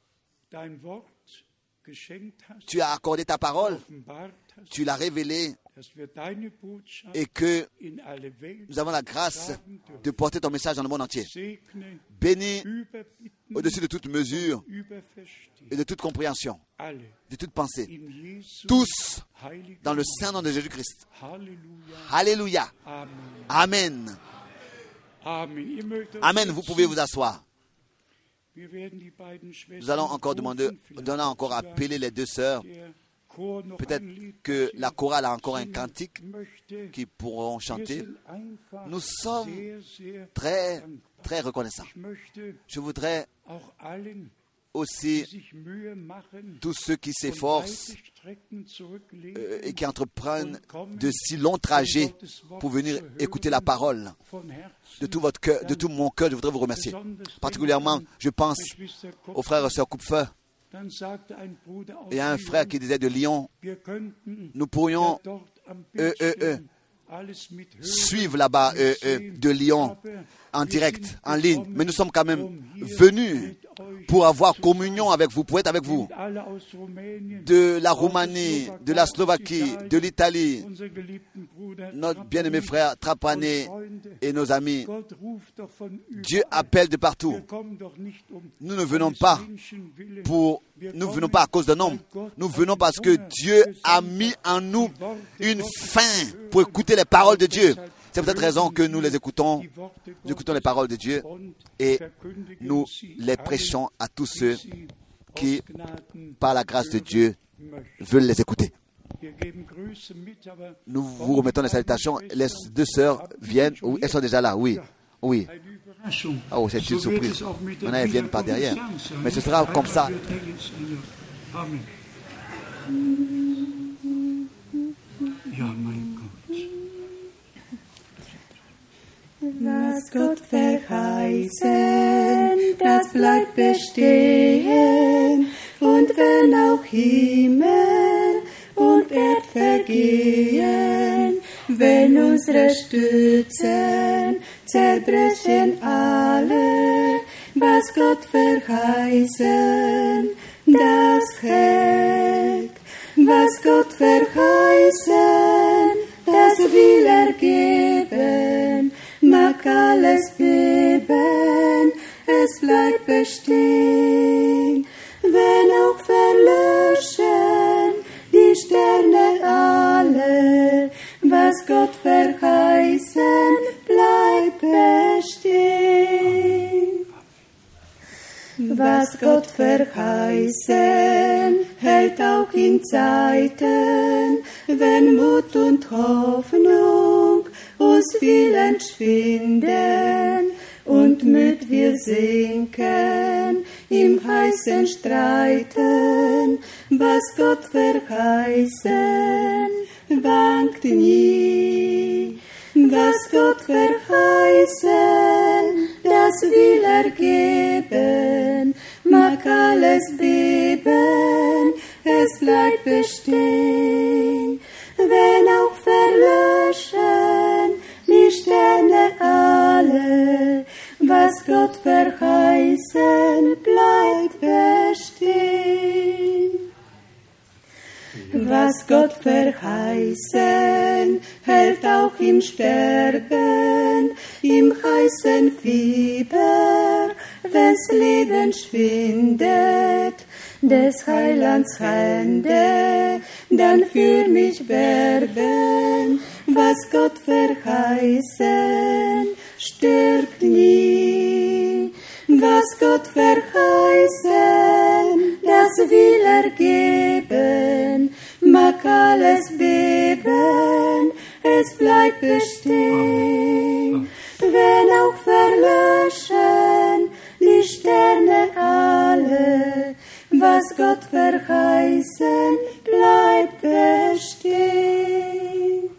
tu as accordé ta parole, tu l'as révélée et que nous avons la grâce de porter ton message dans le monde entier. Bénis au-dessus de toute mesure et de toute compréhension, de toute pensée, tous dans le saint nom de Jésus-Christ. Alléluia. Amen. Amen. Vous pouvez vous asseoir. Nous allons encore encore appeler les deux sœurs. Peut-être que la chorale a encore un cantique qui pourront chanter. Nous sommes très, très reconnaissants. Je voudrais aussi tous ceux qui s'efforcent et qui entreprennent de si longs trajets pour venir écouter la parole. De tout mon cœur, je voudrais vous remercier. Particulièrement, je pense aux frères et sœurs Kupfer. Il y a un frère qui disait de Lyon, nous pourrions suivre là-bas de Lyon en direct, en ligne, mais nous sommes quand même venus pour avoir communion avec vous, pour être avec vous. De la Roumanie, de la Slovaquie, de l'Italie, notre bien-aimé frère Trapane et nos amis. Dieu appelle de partout. Nous ne venons pas à cause d'un homme. Nous venons parce que Dieu a mis en nous une faim pour écouter les paroles de Dieu. C'est pour cette raison que nous écoutons les paroles de Dieu et nous les prêchons à tous ceux qui, par la grâce de Dieu, veulent les écouter. Nous vous remettons les salutations. Les deux sœurs viennent. Oui, elles sont déjà là, oui. Oui. Oh, c'est une surprise. Maintenant, elles viennent par derrière. Mais ce sera comme ça. Was Gott verheißen, das bleibt bestehen. Und wenn auch Himmel und Erd vergehen, wenn unsere Stützen zerbrechen alle, was Gott verheißen, das hält. Was Gott verheißen, das will er geben. Mag alles beben, es bleibt bestehen. Wenn auch verlöschen die Sterne alle, was Gott verheißen, bleibt bestehen. Was Gott verheißen, hält auch in Zeiten, wenn Mut und Hoffnung uns viel entschwinden und müd wir sinken im heißen Streiten. Was Gott verheißen, wankt nie. Was Gott verheißen, das will er geben. Mag alles beben, es bleibt bestehen. Wenn auch verlöschen die Sterne alle, was Gott verheißen, bleibt bestehen. Was Gott verheißen, hält auch im Sterben, im heißen Fieber, wenn's Leben schwindet, des Heilands Hände, dann für mich werben, was Gott verheißen, stirbt nie. Was Gott verheißen, das will er geben, mag alles beben, es bleibt bestehen. Wenn auch verlöschen die Sterne alle, was Gott verheißen, bleibt bestehen.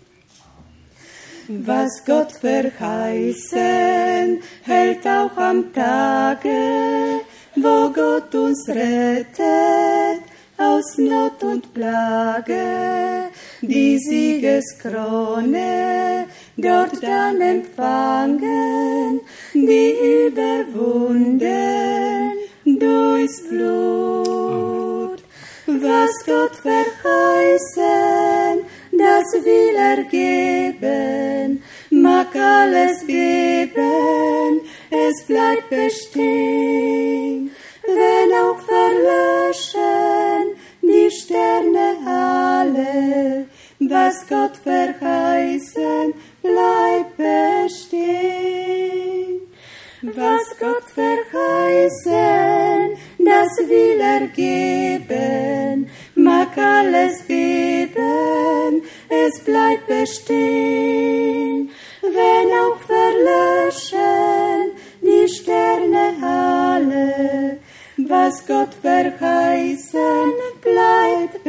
Was Gott verheißen, hält auch am Tage, wo Gott uns rettet, aus Not und Plage, die Siegeskrone dort dann empfangen, die überwunden durchs Blut. Was Gott verheißen, das will er geben, mag alles beben, es bleibt bestehen. Wenn auch verlöschen die Sterne alle, was Gott verheißen, bleibt bestehen. Was Gott verheißen, das will er geben, mag alles beben, es bleibt bestehen. Wenn auch verlöschen die Sterne alle, was Gott verheißen, bleibt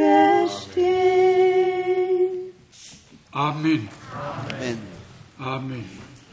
bestehen. Amen. Amen. Amen.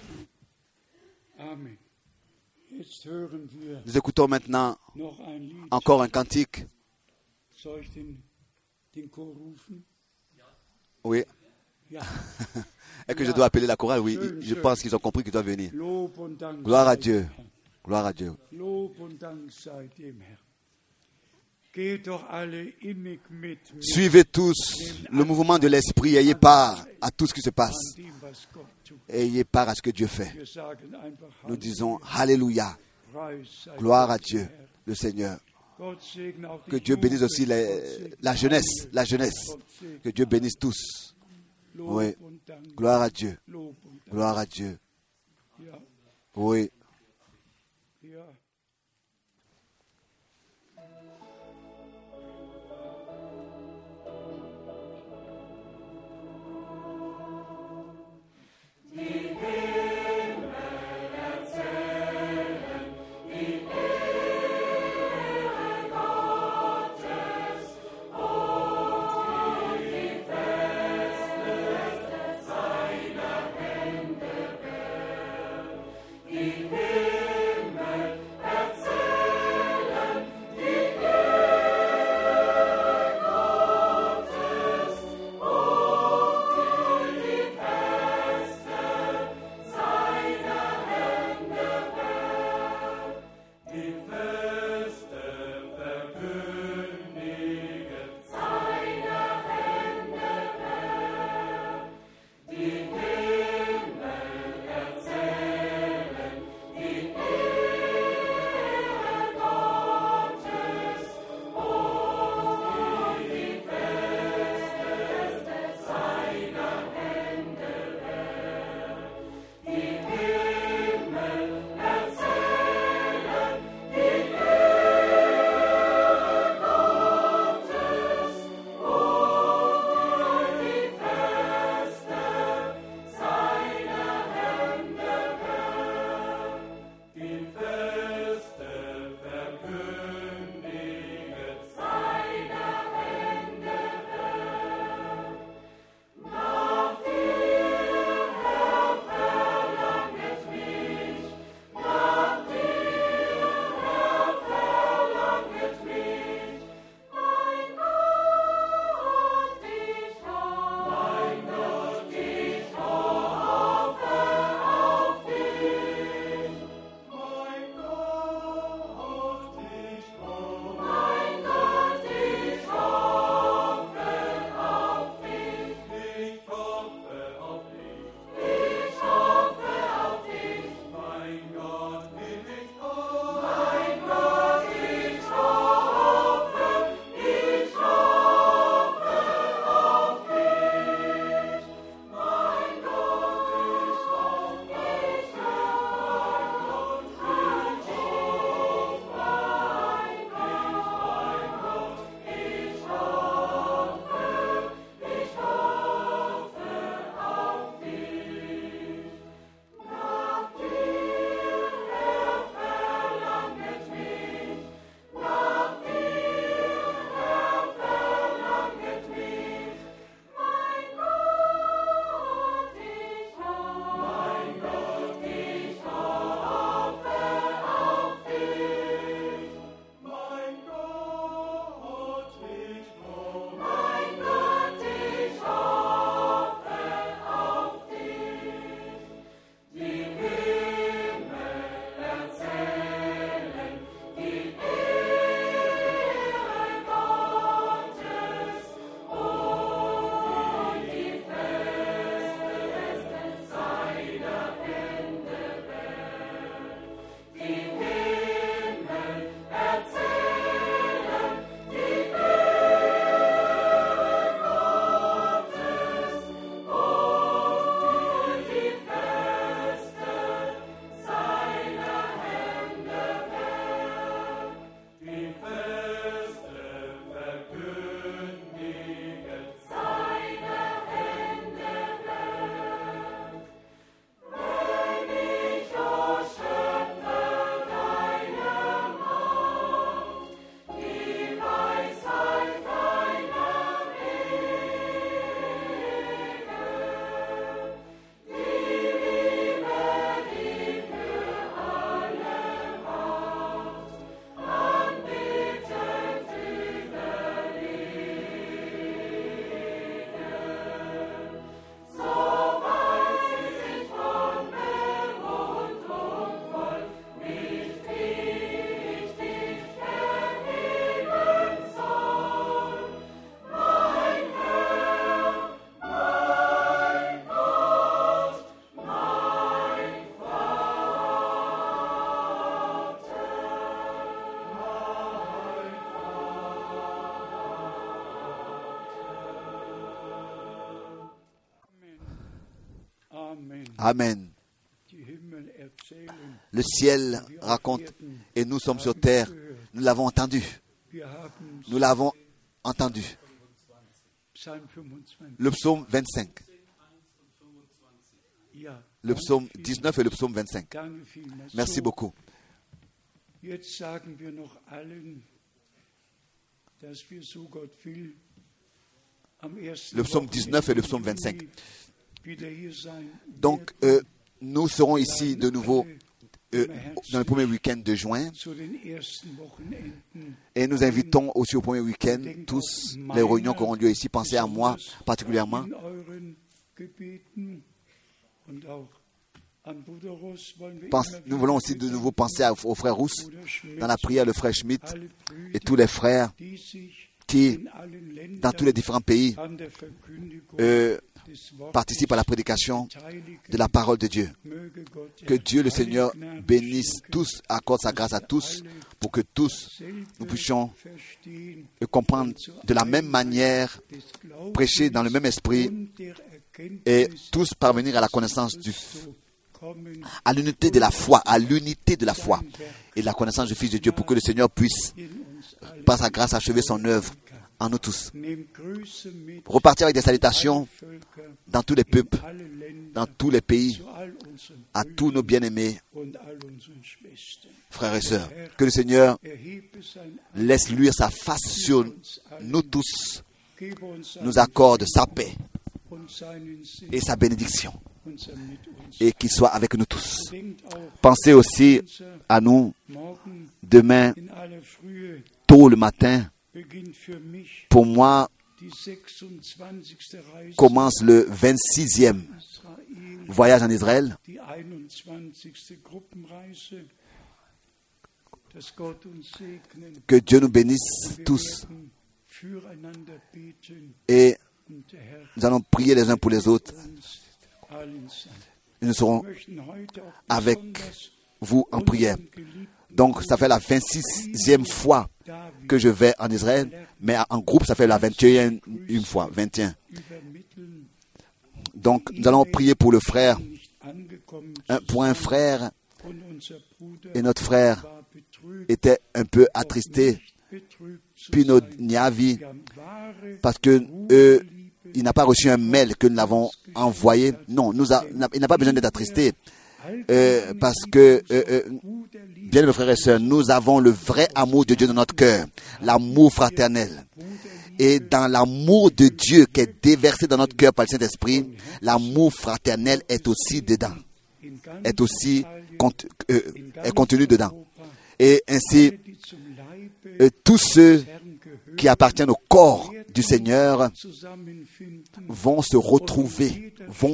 Amen. Jetzt hören wir Nous écoutons maintenant noch ein Lied. encore un cantique. Soll ich den Chor rufen? Oui. Ja. Est-ce que je dois appeler la chorale? Oui, je pense qu'ils ont compris qu'ils doivent venir. Lob und Dank Gloire à sei Dieu. dem Herrn. Gloire à Dieu. Lob und Dank sei dem Herrn. Geht doch alle innig mit mir Suivez tous le mouvement de l'esprit. Ayez part à tout ce qui se passe. an dem, was Gott tut. Ayez part à ce que Dieu fait. Wir sagen einfach Nous Halleluja, disons Alléluia. Preis sei Gloire Gott, à Dieu, der Herr. le Seigneur. Gott segne auch die Que Dieu bénisse aussi Jugend, Gott segne la jeunesse. alle. La jeunesse. Gott segne Que Dieu bénisse tous. Lob Oui. und Dank. Gloire à Dieu. Lob und Dank. Gloire à Dieu. Ja, Oui. ja. Die Amen. Le ciel raconte et nous sommes sur terre. Nous l'avons entendu. Nous l'avons entendu. Le psaume 25. Le psaume 19 et le psaume 25. Merci beaucoup. Le psaume 19 et le psaume 25. Donc, nous serons ici de nouveau dans le premier week-end de juin. Et nous invitons aussi au premier week-end tous les réunions qui auront lieu ici. Pensez à moi particulièrement. Nous voulons aussi de nouveau penser au frère Rousse dans la prière, le frère Schmidt et tous les frères qui, dans tous les différents pays, participent à la prédication de la parole de Dieu. Que Dieu le Seigneur bénisse tous, accorde sa grâce à tous, pour que tous nous puissions comprendre de la même manière, prêcher dans le même esprit et tous parvenir à la connaissance à l'unité de la foi, et la connaissance du Fils de Dieu, pour que le Seigneur puisse, par sa grâce, achever son œuvre en nous tous. Repartir avec des salutations dans tous les peuples, dans tous les pays, à tous nos bien-aimés, frères et sœurs. Que le Seigneur laisse luire sa face sur nous tous, nous accorde sa paix et sa bénédiction, et qu'il soit avec nous tous. Pensez aussi à nous demain, tôt le matin. Pour moi, commence le 26e voyage en Israël. Que Dieu nous bénisse tous. Et nous allons prier les uns pour les autres. Et nous serons avec vous en prière. Donc, ça fait la 26e fois que je vais en Israël, mais en groupe, ça fait la 21e fois. 21. Donc, nous allons prier pour le frère, pour un frère, et notre frère était un peu attristé, Pino Niavi, parce que il n'a pas reçu un mail que nous l'avons envoyé. Non, il n'a pas besoin d'être attristé, parce que, bien mes frères et sœurs, nous avons le vrai amour de Dieu dans notre cœur, l'amour fraternel. Et dans l'amour de Dieu qui est déversé dans notre cœur par le Saint-Esprit, l'amour fraternel est aussi dedans, est contenu dedans. Et ainsi, tous ceux qui appartiennent au corps du Seigneur vont se retrouver.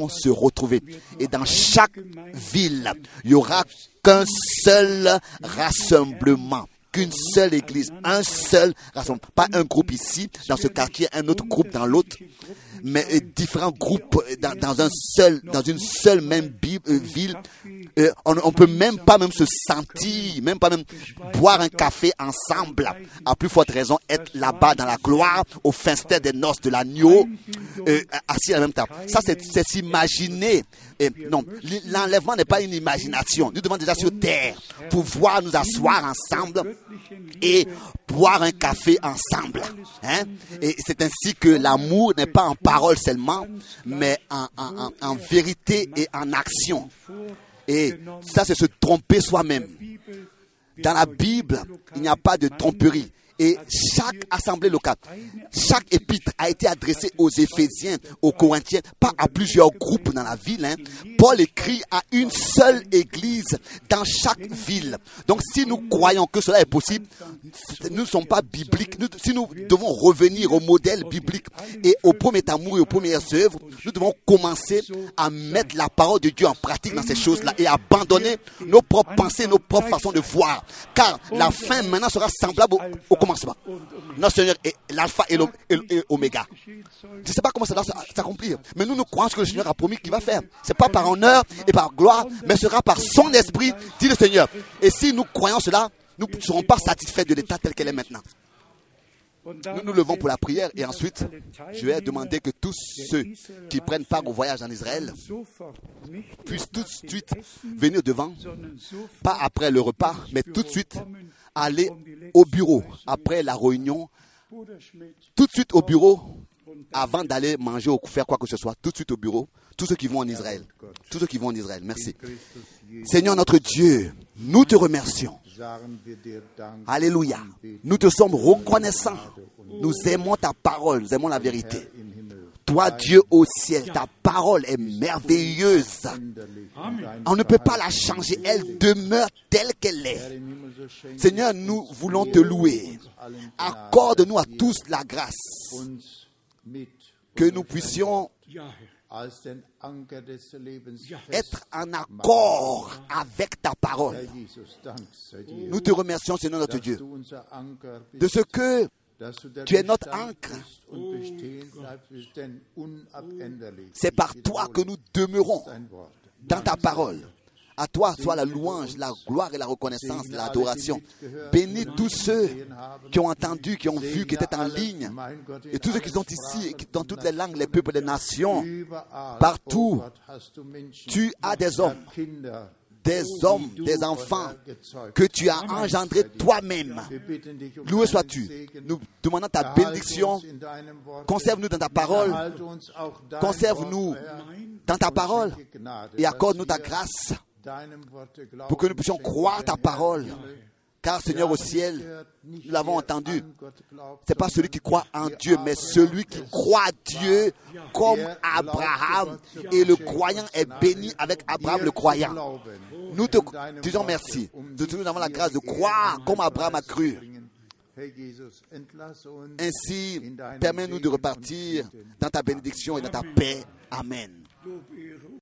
Et dans chaque ville, il n'y aura qu'un seul rassemblement, qu'une seule église, un seul rassemblement. Pas un groupe ici, dans ce quartier, un autre groupe dans l'autre, mais différents groupes dans une seule même ville. On peut même pas se sentir, même pas boire un café ensemble. À plus forte raison, être là-bas dans la gloire, au festin des noces de l'agneau, assis à la même table. Ça, c'est s'imaginer. Non, l'enlèvement n'est pas une imagination. Nous devons déjà sur terre pouvoir nous asseoir ensemble et boire un café ensemble. Et c'est ainsi que l'amour n'est pas en parole seulement, mais en vérité et en action. Et ça, c'est se tromper soi-même. Dans la Bible, il n'y a pas de tromperie. Et chaque assemblée locale, chaque épître a été adressée aux Éphésiens, aux Corinthiens, pas à plusieurs groupes dans la ville. Paul écrit à une seule église dans chaque ville. Donc si nous croyons que cela est possible, nous ne sommes pas bibliques. Si nous devons revenir au modèle biblique et au premier amour et aux premières œuvres, nous devons commencer à mettre la parole de Dieu en pratique dans ces choses-là et abandonner nos propres pensées, nos propres façons de voir. Car la fin maintenant sera semblable au commencement. Notre Seigneur est l'alpha et l'oméga. Je ne sais pas comment ça va s'accomplir, mais nous croyons ce que le Seigneur a promis qu'il va faire. Ce n'est pas par honneur et par gloire, mais ce sera par son esprit, dit le Seigneur. Et si nous croyons cela, nous ne serons pas satisfaits de l'état tel qu'elle est maintenant. Nous nous levons pour la prière et ensuite, je vais demander que tous ceux qui prennent part au voyage en Israël puissent tout de suite venir devant, pas après le repas, mais tout de suite aller au bureau après la réunion, tout de suite au bureau avant d'aller manger ou faire quoi que ce soit, tout de suite au bureau, tous ceux qui vont en Israël. Tous ceux qui vont en Israël, merci. Seigneur notre Dieu, nous te remercions. Alléluia. Nous te sommes reconnaissants. Nous aimons ta parole, nous aimons la vérité. Toi, Dieu au ciel, ta parole est merveilleuse. On ne peut pas la changer. Elle demeure telle qu'elle est. Seigneur, nous voulons te louer. Accorde-nous à tous la grâce que nous puissions être en accord avec ta parole. Nous te remercions, Seigneur notre Dieu, de ce que tu es notre ancre. C'est par toi que nous demeurons dans ta parole. À toi soit la louange, la gloire et la reconnaissance, l'adoration. Bénis tous ceux qui ont entendu, qui ont vu, qui étaient en ligne. Et tous ceux qui sont ici, dans toutes les langues, les peuples, les nations. Partout, tu as des hommes, des enfants que tu as engendrés toi-même. Loué sois-tu. Nous demandons ta bénédiction. Conserve-nous dans ta parole. Conserve-nous dans ta parole. Et accorde-nous ta grâce pour que nous puissions croire ta parole. Car Seigneur au ciel, nous l'avons entendu, ce n'est pas celui qui croit en Dieu, mais celui qui croit Dieu comme Abraham. Et le croyant est béni avec Abraham le croyant. Nous te disons merci. Nous avons la grâce de croire comme Abraham a cru. Ainsi, permets-nous de repartir dans ta bénédiction et dans ta paix. Amen.